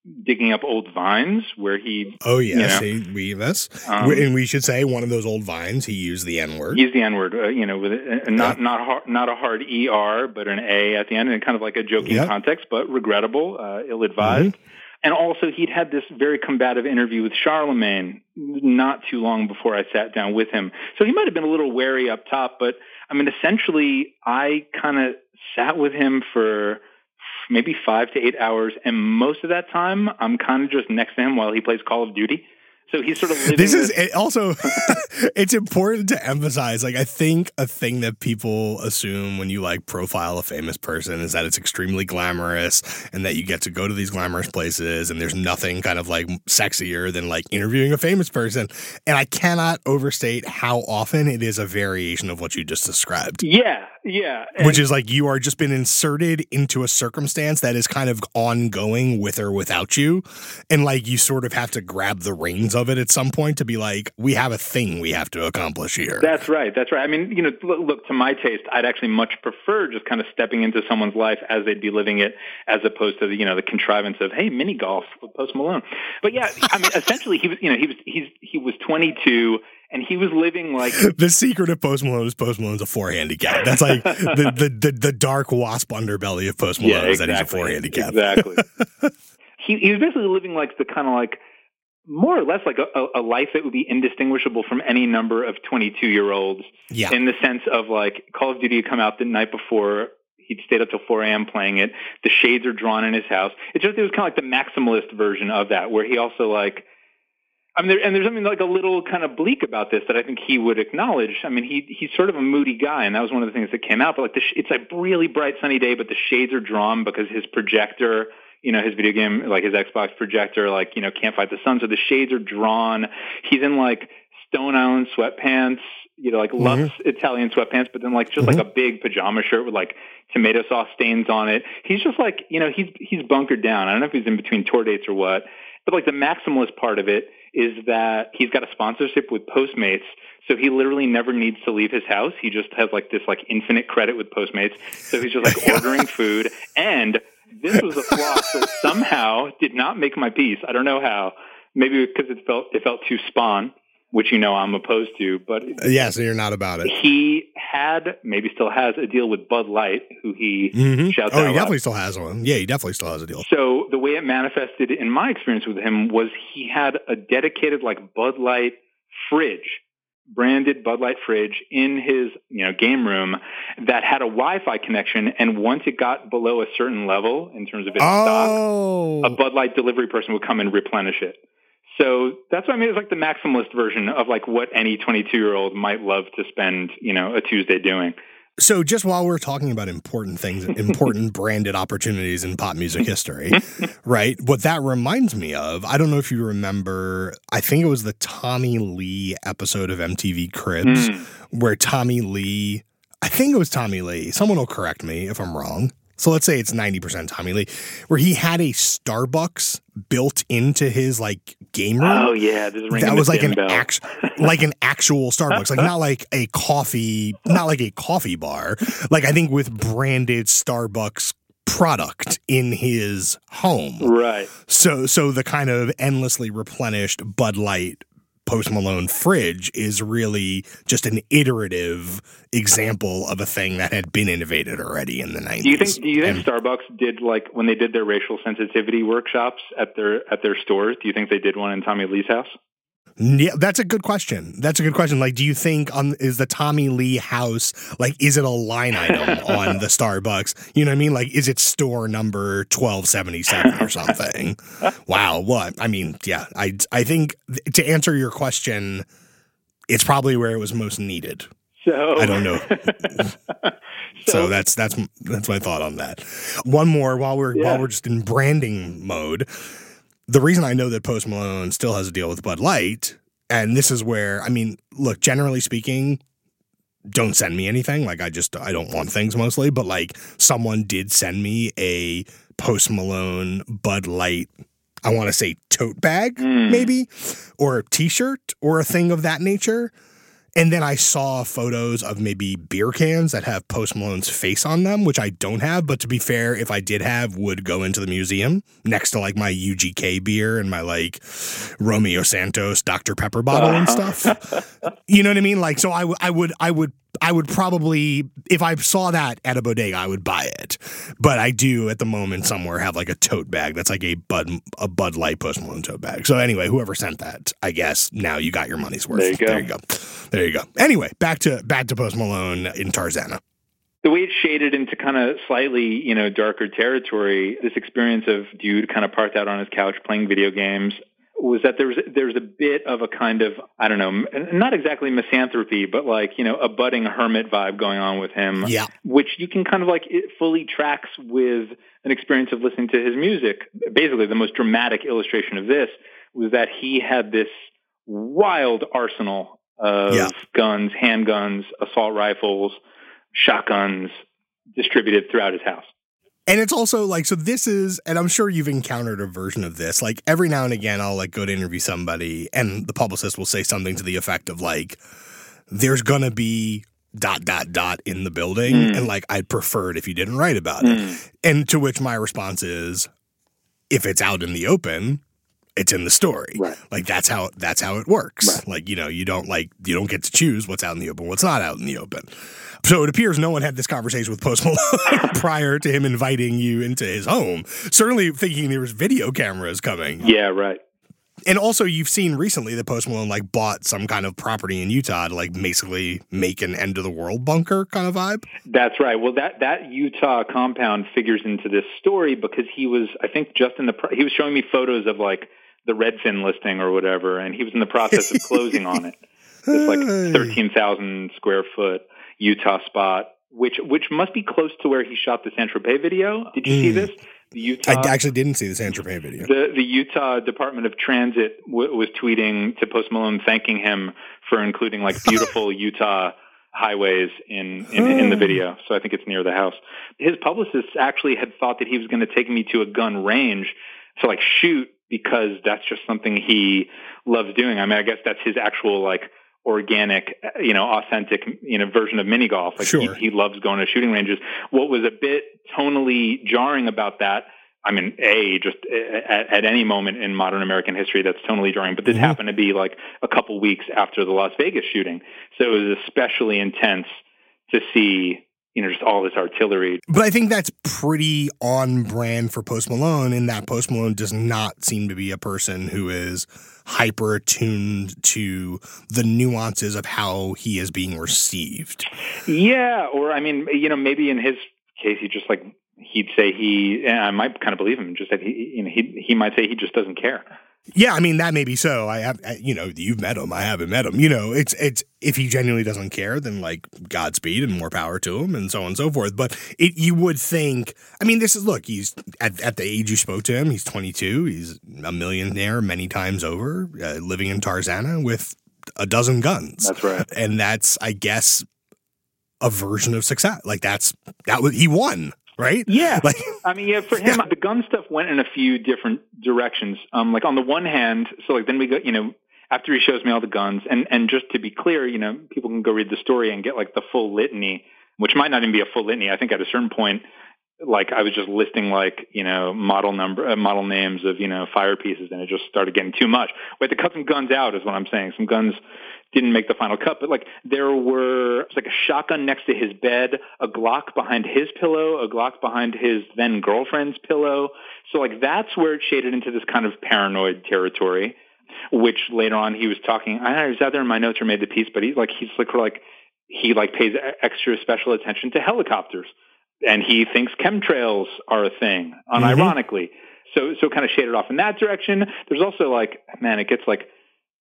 digging up old vines where he. Oh yes, you know, he, we this, um, and we should say one of those old vines. He used the N word. Used the N word, uh, you know, with a, a, not not hard, not a hard E R, but an A at the end, and kind of like a joking Yep. context, but regrettable, uh, ill-advised. Mm-hmm. And also, he'd had this very combative interview with Charlemagne not too long before I sat down with him. So he might have been a little wary up top, but I mean, essentially, I kind of sat with him for maybe five to eight hours, and most of that time, I'm kind of just next to him while he plays Call of Duty. So he's sort of living This is this- it also, it's important to emphasize, like, I think a thing that people assume when you, like, profile a famous person is that it's extremely glamorous and that you get to go to these glamorous places and there's nothing kind of, like, sexier than, like, interviewing a famous person. And I cannot overstate how often it is a variation of what you just described. Yeah, yeah. And- Which is, like, you are just been inserted into a circumstance that is kind of ongoing with or without you. And, like, you sort of have to grab the reins of it at some point to be like, we have a thing we have to accomplish here. That's right. That's right. I mean, you know, look, look, to my taste, I'd actually much prefer just kind of stepping into someone's life as they'd be living it, as opposed to the, you know, the contrivance of, hey, mini golf with Post Malone. But yeah, I mean, essentially, he was, you know, he was, he's, he was twenty-two. And he was living like the secret of Post Malone is Post Malone's a four handicap. That's like the, the the the dark wasp underbelly of Post Malone yeah, is exactly, that he's a four handicap. Exactly. he he was basically living like the kind of like more or less like a, a life that would be indistinguishable from any number of twenty-two year olds. Yeah. In the sense of like Call of Duty had come out the night before. He'd stayed up till four a.m. playing it. The shades are drawn in his house. It's just it was kind of like the maximalist version of that, where he also like. I mean, there, and there's something like a little kind of bleak about this that I think he would acknowledge. I mean, he he's sort of a moody guy, and that was one of the things that came out. But like, the sh- it's a really bright sunny day, but the shades are drawn because his projector, you know, his video game, like his Xbox projector, like you know, can't fight the sun, so the shades are drawn. He's in like Stone Island sweatpants, you know, like Mm-hmm. Lux Italian sweatpants, but then like just Mhm. like a big pajama shirt with like tomato sauce stains on it. He's just like, you know, he's he's bunkered down. I don't know if he's in between tour dates or what, but like the maximalist part of it is that he's got a sponsorship with Postmates, so he literally never needs to leave his house. He just has like this like infinite credit with Postmates, so he's just like ordering food. And this was a flaw that somehow did not make my peace. I don't know how. Maybe because it felt it felt too Spawn, which you know I'm opposed to. But yeah, so you're not about it. He had, maybe still has, a deal with Bud Light, who he Mm-hmm. shouts oh, out he loud. definitely still has one. Yeah, he definitely still has a deal. So the way it manifested in my experience with him was he had a dedicated like Bud Light fridge, branded Bud Light fridge in his you know game room that had a Wi-Fi connection. And once it got below a certain level in terms of its oh. stock, a Bud Light delivery person would come and replenish it. So that's what I mean. It's like the maximalist version of like what any twenty-two year old might love to spend, you know, a Tuesday doing. So just while we're talking about important things, important branded opportunities in pop music history, right? What that reminds me of, I don't know if you remember, I think it was the Tommy Lee episode of M T V Cribs, Mm. where Tommy Lee, I think it was Tommy Lee, someone will correct me if I'm wrong. So let's say it's ninety percent Tommy Lee, where he had a Starbucks built into his like game room. Oh yeah, this is ringing That was the like damn an bell. act, like an actual Starbucks, like not like a coffee, not like a coffee bar. Like I think with branded Starbucks product in his home. Right. So so the kind of endlessly replenished Bud Light Post Malone fridge is really just an iterative example of a thing that had been innovated already in the nineties. Do you think? Do you think And- Starbucks did like when they did their racial sensitivity workshops at their at their stores? Do you think they did one in Tommy Lee's house? Yeah, that's a good question. That's a good question. Like, do you think on is the Tommy Lee house, like, is it a line item on the Starbucks? You know what I mean? Like, is it store number twelve seventy-seven or something? Wow. What? I mean, yeah, I, I think th- to answer your question, it's probably where it was most needed. So I don't know. so, that's that's that's my thought on that. One more while we're Yeah. while we're just in branding mode. The reason I know that Post Malone still has a deal with Bud Light, and this is where, I mean, look, generally speaking, don't send me anything. Like, I just, I don't want things mostly, but like someone did send me a Post Malone Bud Light, I want to say tote bag, Mm. maybe, or a t-shirt or a thing of that nature. And then I saw photos of maybe beer cans that have Post Malone's face on them, which I don't have. But to be fair, if I did have, would go into the museum next to like my U G K beer and my like Romeo Santos Doctor Pepper bottle and stuff. You know what I mean? Like, so I, w- I would, I would, I would probably, if I saw that at a bodega, I would buy it. But I do at the moment somewhere have like a tote bag that's like a Bud, a Bud Light Post Malone tote bag. So anyway, whoever sent that, I guess now you got your money's worth. There you go. There you go. There you go. Anyway, back to back to Post Malone in Tarzana. The way it's shaded into kind of slightly, you know, darker territory, this experience of dude kind of parked out on his couch playing video games, was that there's there's a bit of a kind of, I don't know, not exactly misanthropy, but like, you know, a budding hermit vibe going on with him, yeah. which you can kind of like, it fully tracks with an experience of listening to his music. Basically, the most dramatic illustration of this was that he had this wild arsenal of yeah. guns, handguns, assault rifles, shotguns distributed throughout his house. And it's also like, so this is, and I'm sure you've encountered a version of this, like every now and again, I'll like go to interview somebody and the publicist will say something to the effect of like, there's going to be dot, dot, dot in the building. Mm. And like, I'd prefer it if you didn't write about mm. it. And to which my response is, if it's out in the open, it's in the story. Right. Like that's how, that's how it works. Right. Like, you know, you don't like, you don't get to choose what's out in the open, what's not out in the open. So it appears no one had this conversation with Post Malone prior to him inviting you into his home. Certainly thinking there was video cameras coming. Yeah, right. And also you've seen recently that Post Malone like bought some kind of property in Utah to like basically make an end of the world bunker kind of vibe. That's right. Well, that, that Utah compound figures into this story because he was, I think just in the, he was showing me photos of like the Redfin listing or whatever, and he was in the process of closing on it. This like thirteen thousand square foot Utah spot, which which must be close to where he shot the Saint-Tropez video. Did you mm. see this? The Utah, I actually didn't see the Saint-Tropez video. The, the Utah Department of Transit w- was tweeting to Post Malone thanking him for including like beautiful Utah highways in, in, in the video. So I think it's near the house. His publicists actually had thought that he was going to take me to a gun range to like shoot because that's just something he loves doing. I mean, I guess that's his actual like organic, you know, authentic, you know, version of mini golf. Like sure. he, he loves going to shooting ranges. What was a bit tonally jarring about that, I mean, A, just at, at any moment in modern American history, that's tonally jarring. But this mm-hmm. happened to be like a couple weeks after the Las Vegas shooting. So it was especially intense to see, you know, just all this artillery. But I think that's pretty on brand for Post Malone in that Post Malone does not seem to be a person who is hyper attuned to the nuances of how he is being received. Yeah. Or, I mean, you know, maybe in his case, he just like, he'd say he, and I might kind of believe him, just that he, you know, he, he might say he just doesn't care. Yeah, I mean, that may be so. I have, I, you know, you've met him. I haven't met him. You know, it's, it's, if he genuinely doesn't care, then like Godspeed and more power to him and so on and so forth. But it, you would think, I mean, this is, look, he's at, at the age you spoke to him, he's twenty-two. He's a millionaire many times over, uh, living in Tarzana with a dozen guns. That's right. And that's, I guess, a version of success. Like that's, that was, he won. Right? Yeah. Like, I mean, yeah, for him, yeah. the gun stuff went in a few different directions. Um, like on the one hand, so like then we go, you know, after he shows me all the guns, and, and just to be clear, you know, people can go read the story and get like the full litany, which might not even be a full litany. I think at a certain point, like I was just listing like, you know, model number, uh, model names of, you know, fire pieces, and it just started getting too much. We had to cut some guns out is what I'm saying. Some guns didn't make the final cut, but like there were, it was like a shotgun next to his bed, a Glock behind his pillow, a Glock behind his then girlfriend's pillow. So like that's where it shaded into this kind of paranoid territory, which later on he was talking, I don't know, he was out there in my notes or made the piece, but he's like, he's like, like he like pays extra special attention to helicopters, and he thinks chemtrails are a thing, unironically. Mm-hmm. So, so kind of shaded off in that direction. There's also like, man, it gets like,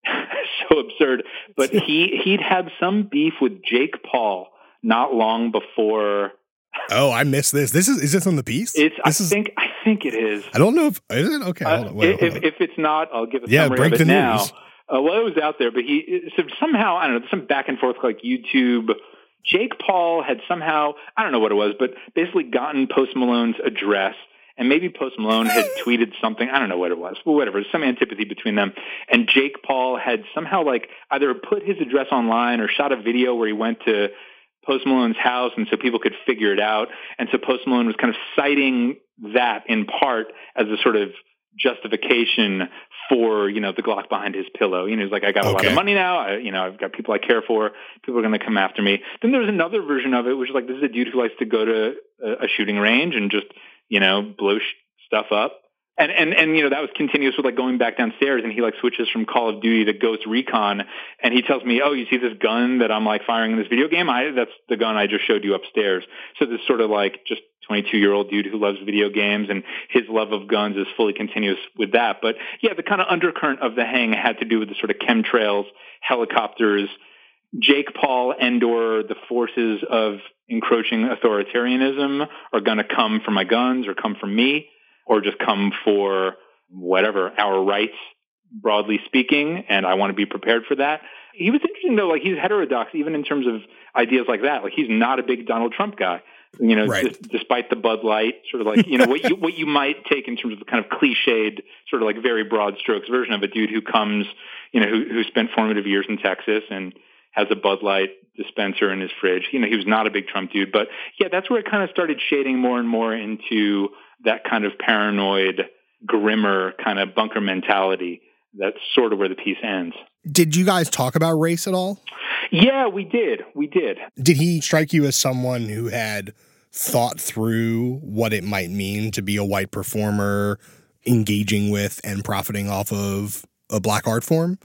so absurd, but he he'd had some beef with Jake Paul not long before. Oh, I missed this. This is is this on the piece? It's this I is, think I think it is. I don't know if is it okay. Uh, hold on, wait, if, hold on. if it's not, I'll give a yeah, summary break of it the now. news. Uh, well, it was out there, but he so somehow I don't know some back and forth like YouTube. Jake Paul had somehow I don't know what it was, but basically gotten Post Malone's address and maybe Post Malone had tweeted something. I don't know what it was, but whatever. Some antipathy between them. And Jake Paul had somehow like either put his address online or shot a video where he went to Post Malone's house, and so people could figure it out. And so Post Malone was kind of citing that in part as a sort of justification for, you know, the Glock behind his pillow. You know, he's like, I got a Okay. lot of money now. I, you know, I've got people I care for. People are going to come after me. Then there was another version of it, which is like, this is a dude who likes to go to a, a shooting range and just, you know, blow sh- stuff up. And, and, and, you know, that was continuous with like going back downstairs, and he like switches from Call of Duty to Ghost Recon. And he tells me, oh, you see this gun that I'm like firing in this video game? I, that's the gun I just showed you upstairs. So this sort of like just twenty-two year old dude who loves video games, and his love of guns is fully continuous with that. But yeah, the kind of undercurrent of the hang had to do with the sort of chemtrails, helicopters, Jake Paul and or the forces of encroaching authoritarianism are going to come for my guns or come for me, or just come for whatever, our rights, broadly speaking, and I want to be prepared for that. He was interesting, though, like he's heterodox even in terms of ideas like that. Like he's not a big Donald Trump guy, you know, Right. d- despite the Bud Light, sort of like, you know, what you what you might take in terms of the kind of cliched, sort of like very broad strokes version of a dude who comes, you know, who, who spent formative years in Texas and has a Bud Light dispenser in his fridge. You know, he was not a big Trump dude, but yeah, that's where it kind of started shading more and more into that kind of paranoid, grimmer kind of bunker mentality. That's sort of where the piece ends. Did you guys talk about race at all? Yeah, we did. We did. Did he strike you as someone who had thought through what it might mean to be a white performer engaging with and profiting off of a black art form?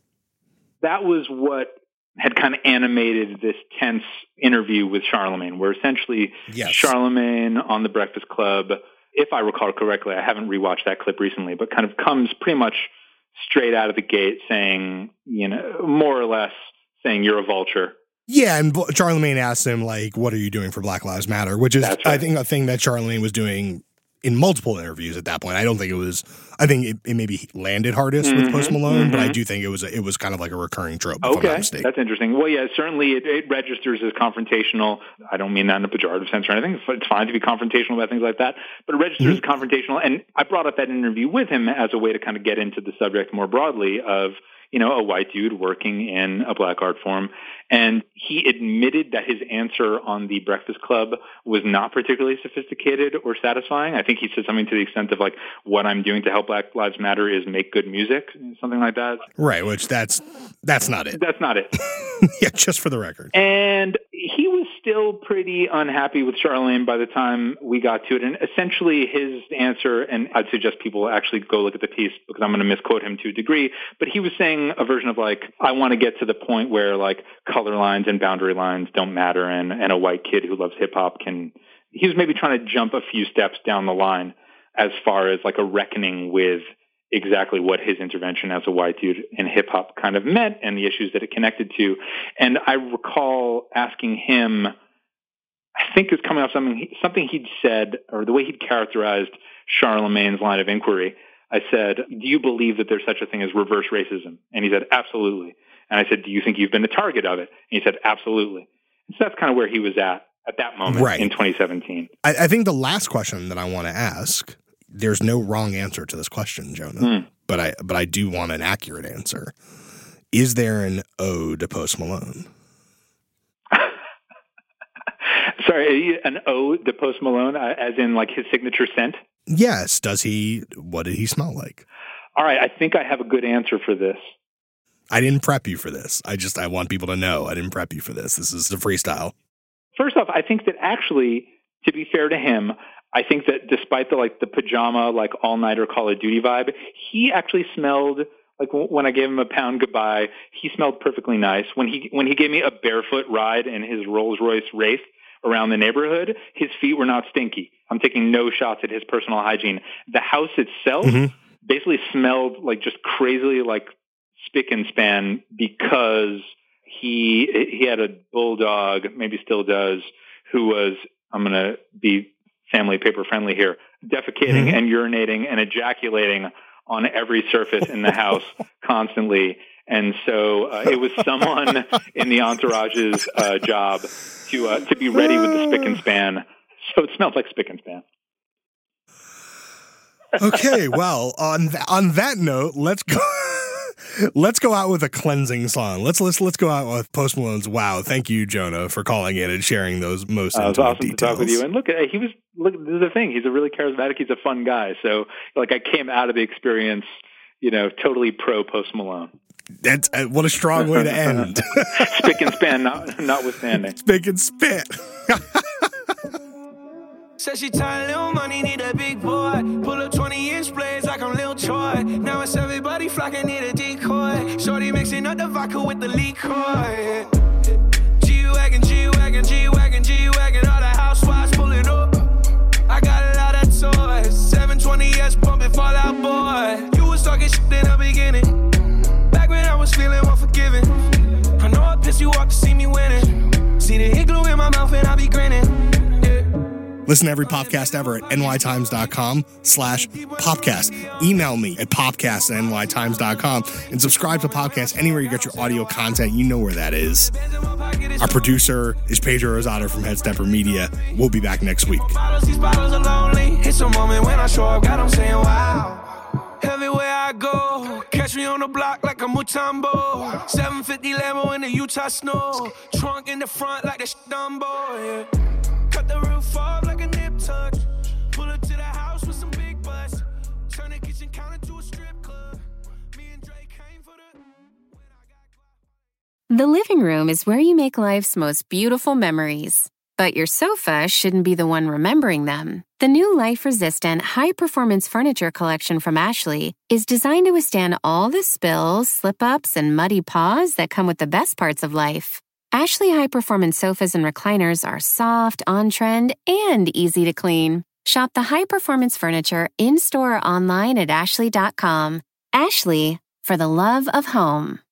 That was what had kind of animated this tense interview with Charlemagne, where essentially Yes. Charlemagne on The Breakfast Club, if I recall correctly, I haven't rewatched that clip recently, but kind of comes pretty much straight out of the gate saying, you know, more or less saying you're a vulture. Yeah, and Charlemagne asked him, like, what are you doing for Black Lives Matter? Which is, That's right. I think, a thing that Charlemagne was doing in multiple interviews at that point. I don't think it was, I think it, it maybe landed hardest Mhm, with Post Malone, but I mhm. do think it was, a, it was kind of like a recurring trope, if I'm not Okay, mistaken. that's interesting. Well, yeah, certainly it, it registers as confrontational. I don't mean that in a pejorative sense or anything. It's, it's fine to be confrontational about things like that, but it registers as confrontational. And I brought up that interview with him as a way to kind of get into the subject more broadly of, you know, a white dude working in a black art form. And he admitted that his answer on The Breakfast Club was not particularly sophisticated or satisfying. I think he said something to the extent of like, what I'm doing to help Black Lives Matter is make good music, something like that. Right, which that's, that's not it. That's not it. Yeah, just for the record. And he was still pretty unhappy with Charlemagne by the time we got to it. And essentially his answer, and I'd suggest people actually go look at the piece because I'm going to misquote him to a degree, but he was saying a version of like, I want to get to the point where like color lines and boundary lines don't matter, and, and a white kid who loves hip hop can, he was maybe trying to jump a few steps down the line as far as like a reckoning with exactly what his intervention as a white dude in hip hop kind of meant and the issues that it connected to. And I recall asking him, I think it was coming off something, he- something he'd said, or the way he'd characterized Charlemagne's line of inquiry. I said, do you believe that there's such a thing as reverse racism? And he said, absolutely. And I said, do you think you've been a target of it? And he said, absolutely. And so that's kind of where he was at at that moment Right. in twenty seventeen. I, I think the last question that I want to ask, there's no wrong answer to this question, Jonah, Hmm. but I but I do want an accurate answer. Is there an ode to Post Malone? Sorry, an ode to Post Malone, uh, as in like his signature scent? Yes. Does he, what did he smell like? All right, I think I have a good answer for this. I didn't prep you for this. I just, I want people to know I didn't prep you for this. This is the freestyle. First off, I think that actually, to be fair to him, I think that despite the like the pajama, like all-nighter Call of Duty vibe, he actually smelled like w- when I gave him a pound goodbye, he smelled perfectly nice. When he when he gave me a barefoot ride in his Rolls-Royce Wraith around the neighborhood, his feet were not stinky. I'm taking no shots at his personal hygiene. The house itself Mhm. basically smelled like just crazily like spick and span because he he had a bulldog, maybe still does, who was, I'm going to be family paper friendly here, defecating Mhm. and urinating and ejaculating on every surface in the house constantly. And so uh, it was someone in the entourage's uh, job to uh, to be ready with the spick and span. So it smelled like spick and span. Okay, well, on th- on that note, let's go. Let's go out with a cleansing song. Let's let's let's go out with Post Malone's "Wow." Thank you, Jonah, for calling in and sharing those most Uh, it was intimate awesome details. to talk with you. And look, he was look. This is the thing. He's a really charismatic. He's a fun guy. So, like, I came out of the experience, you know, totally pro Post Malone. That's uh, what a strong way to end. Spick and span, not, notwithstanding. Spick and spit. Said she tired, little money, need a big boy. Pull up twenty inch blades like I'm Lil Troy. Now it's everybody flocking, need a decoy. Shorty mixing up the vodka with the liquor. G-Wagon, G-Wagon, G-Wagon, G-Wagon. All the housewives pulling up. I got a lot of toys. seven twenty S pumping Fall Out Boy. You was talking shit in the beginning. Back when I was feeling unforgiving. I know I pissed you off to see me winning. See the igloo in my mouth and I be grinning. Listen to every podcast ever at nytimes.com slash popcast. Email me at popcast at nytimes.com and subscribe to podcasts anywhere you get your audio content. You know where that is. Our producer is Pedro Rosado from Headstepper Media. We'll be back next week. These bottles are lonely. It's a moment when I show up, God, I'm saying wow. Everywhere I go, catch me on the block like a Mutombo. seven fifty Lambo in the Utah snow. Trunk in the front like the sh- Dumbo, yeah. Cut the roof off like a nip tuck. Pull it to the house with some big butts. Turn the kitchen counter to a strip club. Me and Drake came for the... The living room is where you make life's most beautiful memories. But your sofa shouldn't be the one remembering them. The new life-resistant, high-performance furniture collection from Ashley is designed to withstand all the spills, slip-ups, and muddy paws that come with the best parts of life. Ashley high-performance sofas and recliners are soft, on-trend, and easy to clean. Shop the high-performance furniture in-store or online at ashley dot com. Ashley, for the love of home.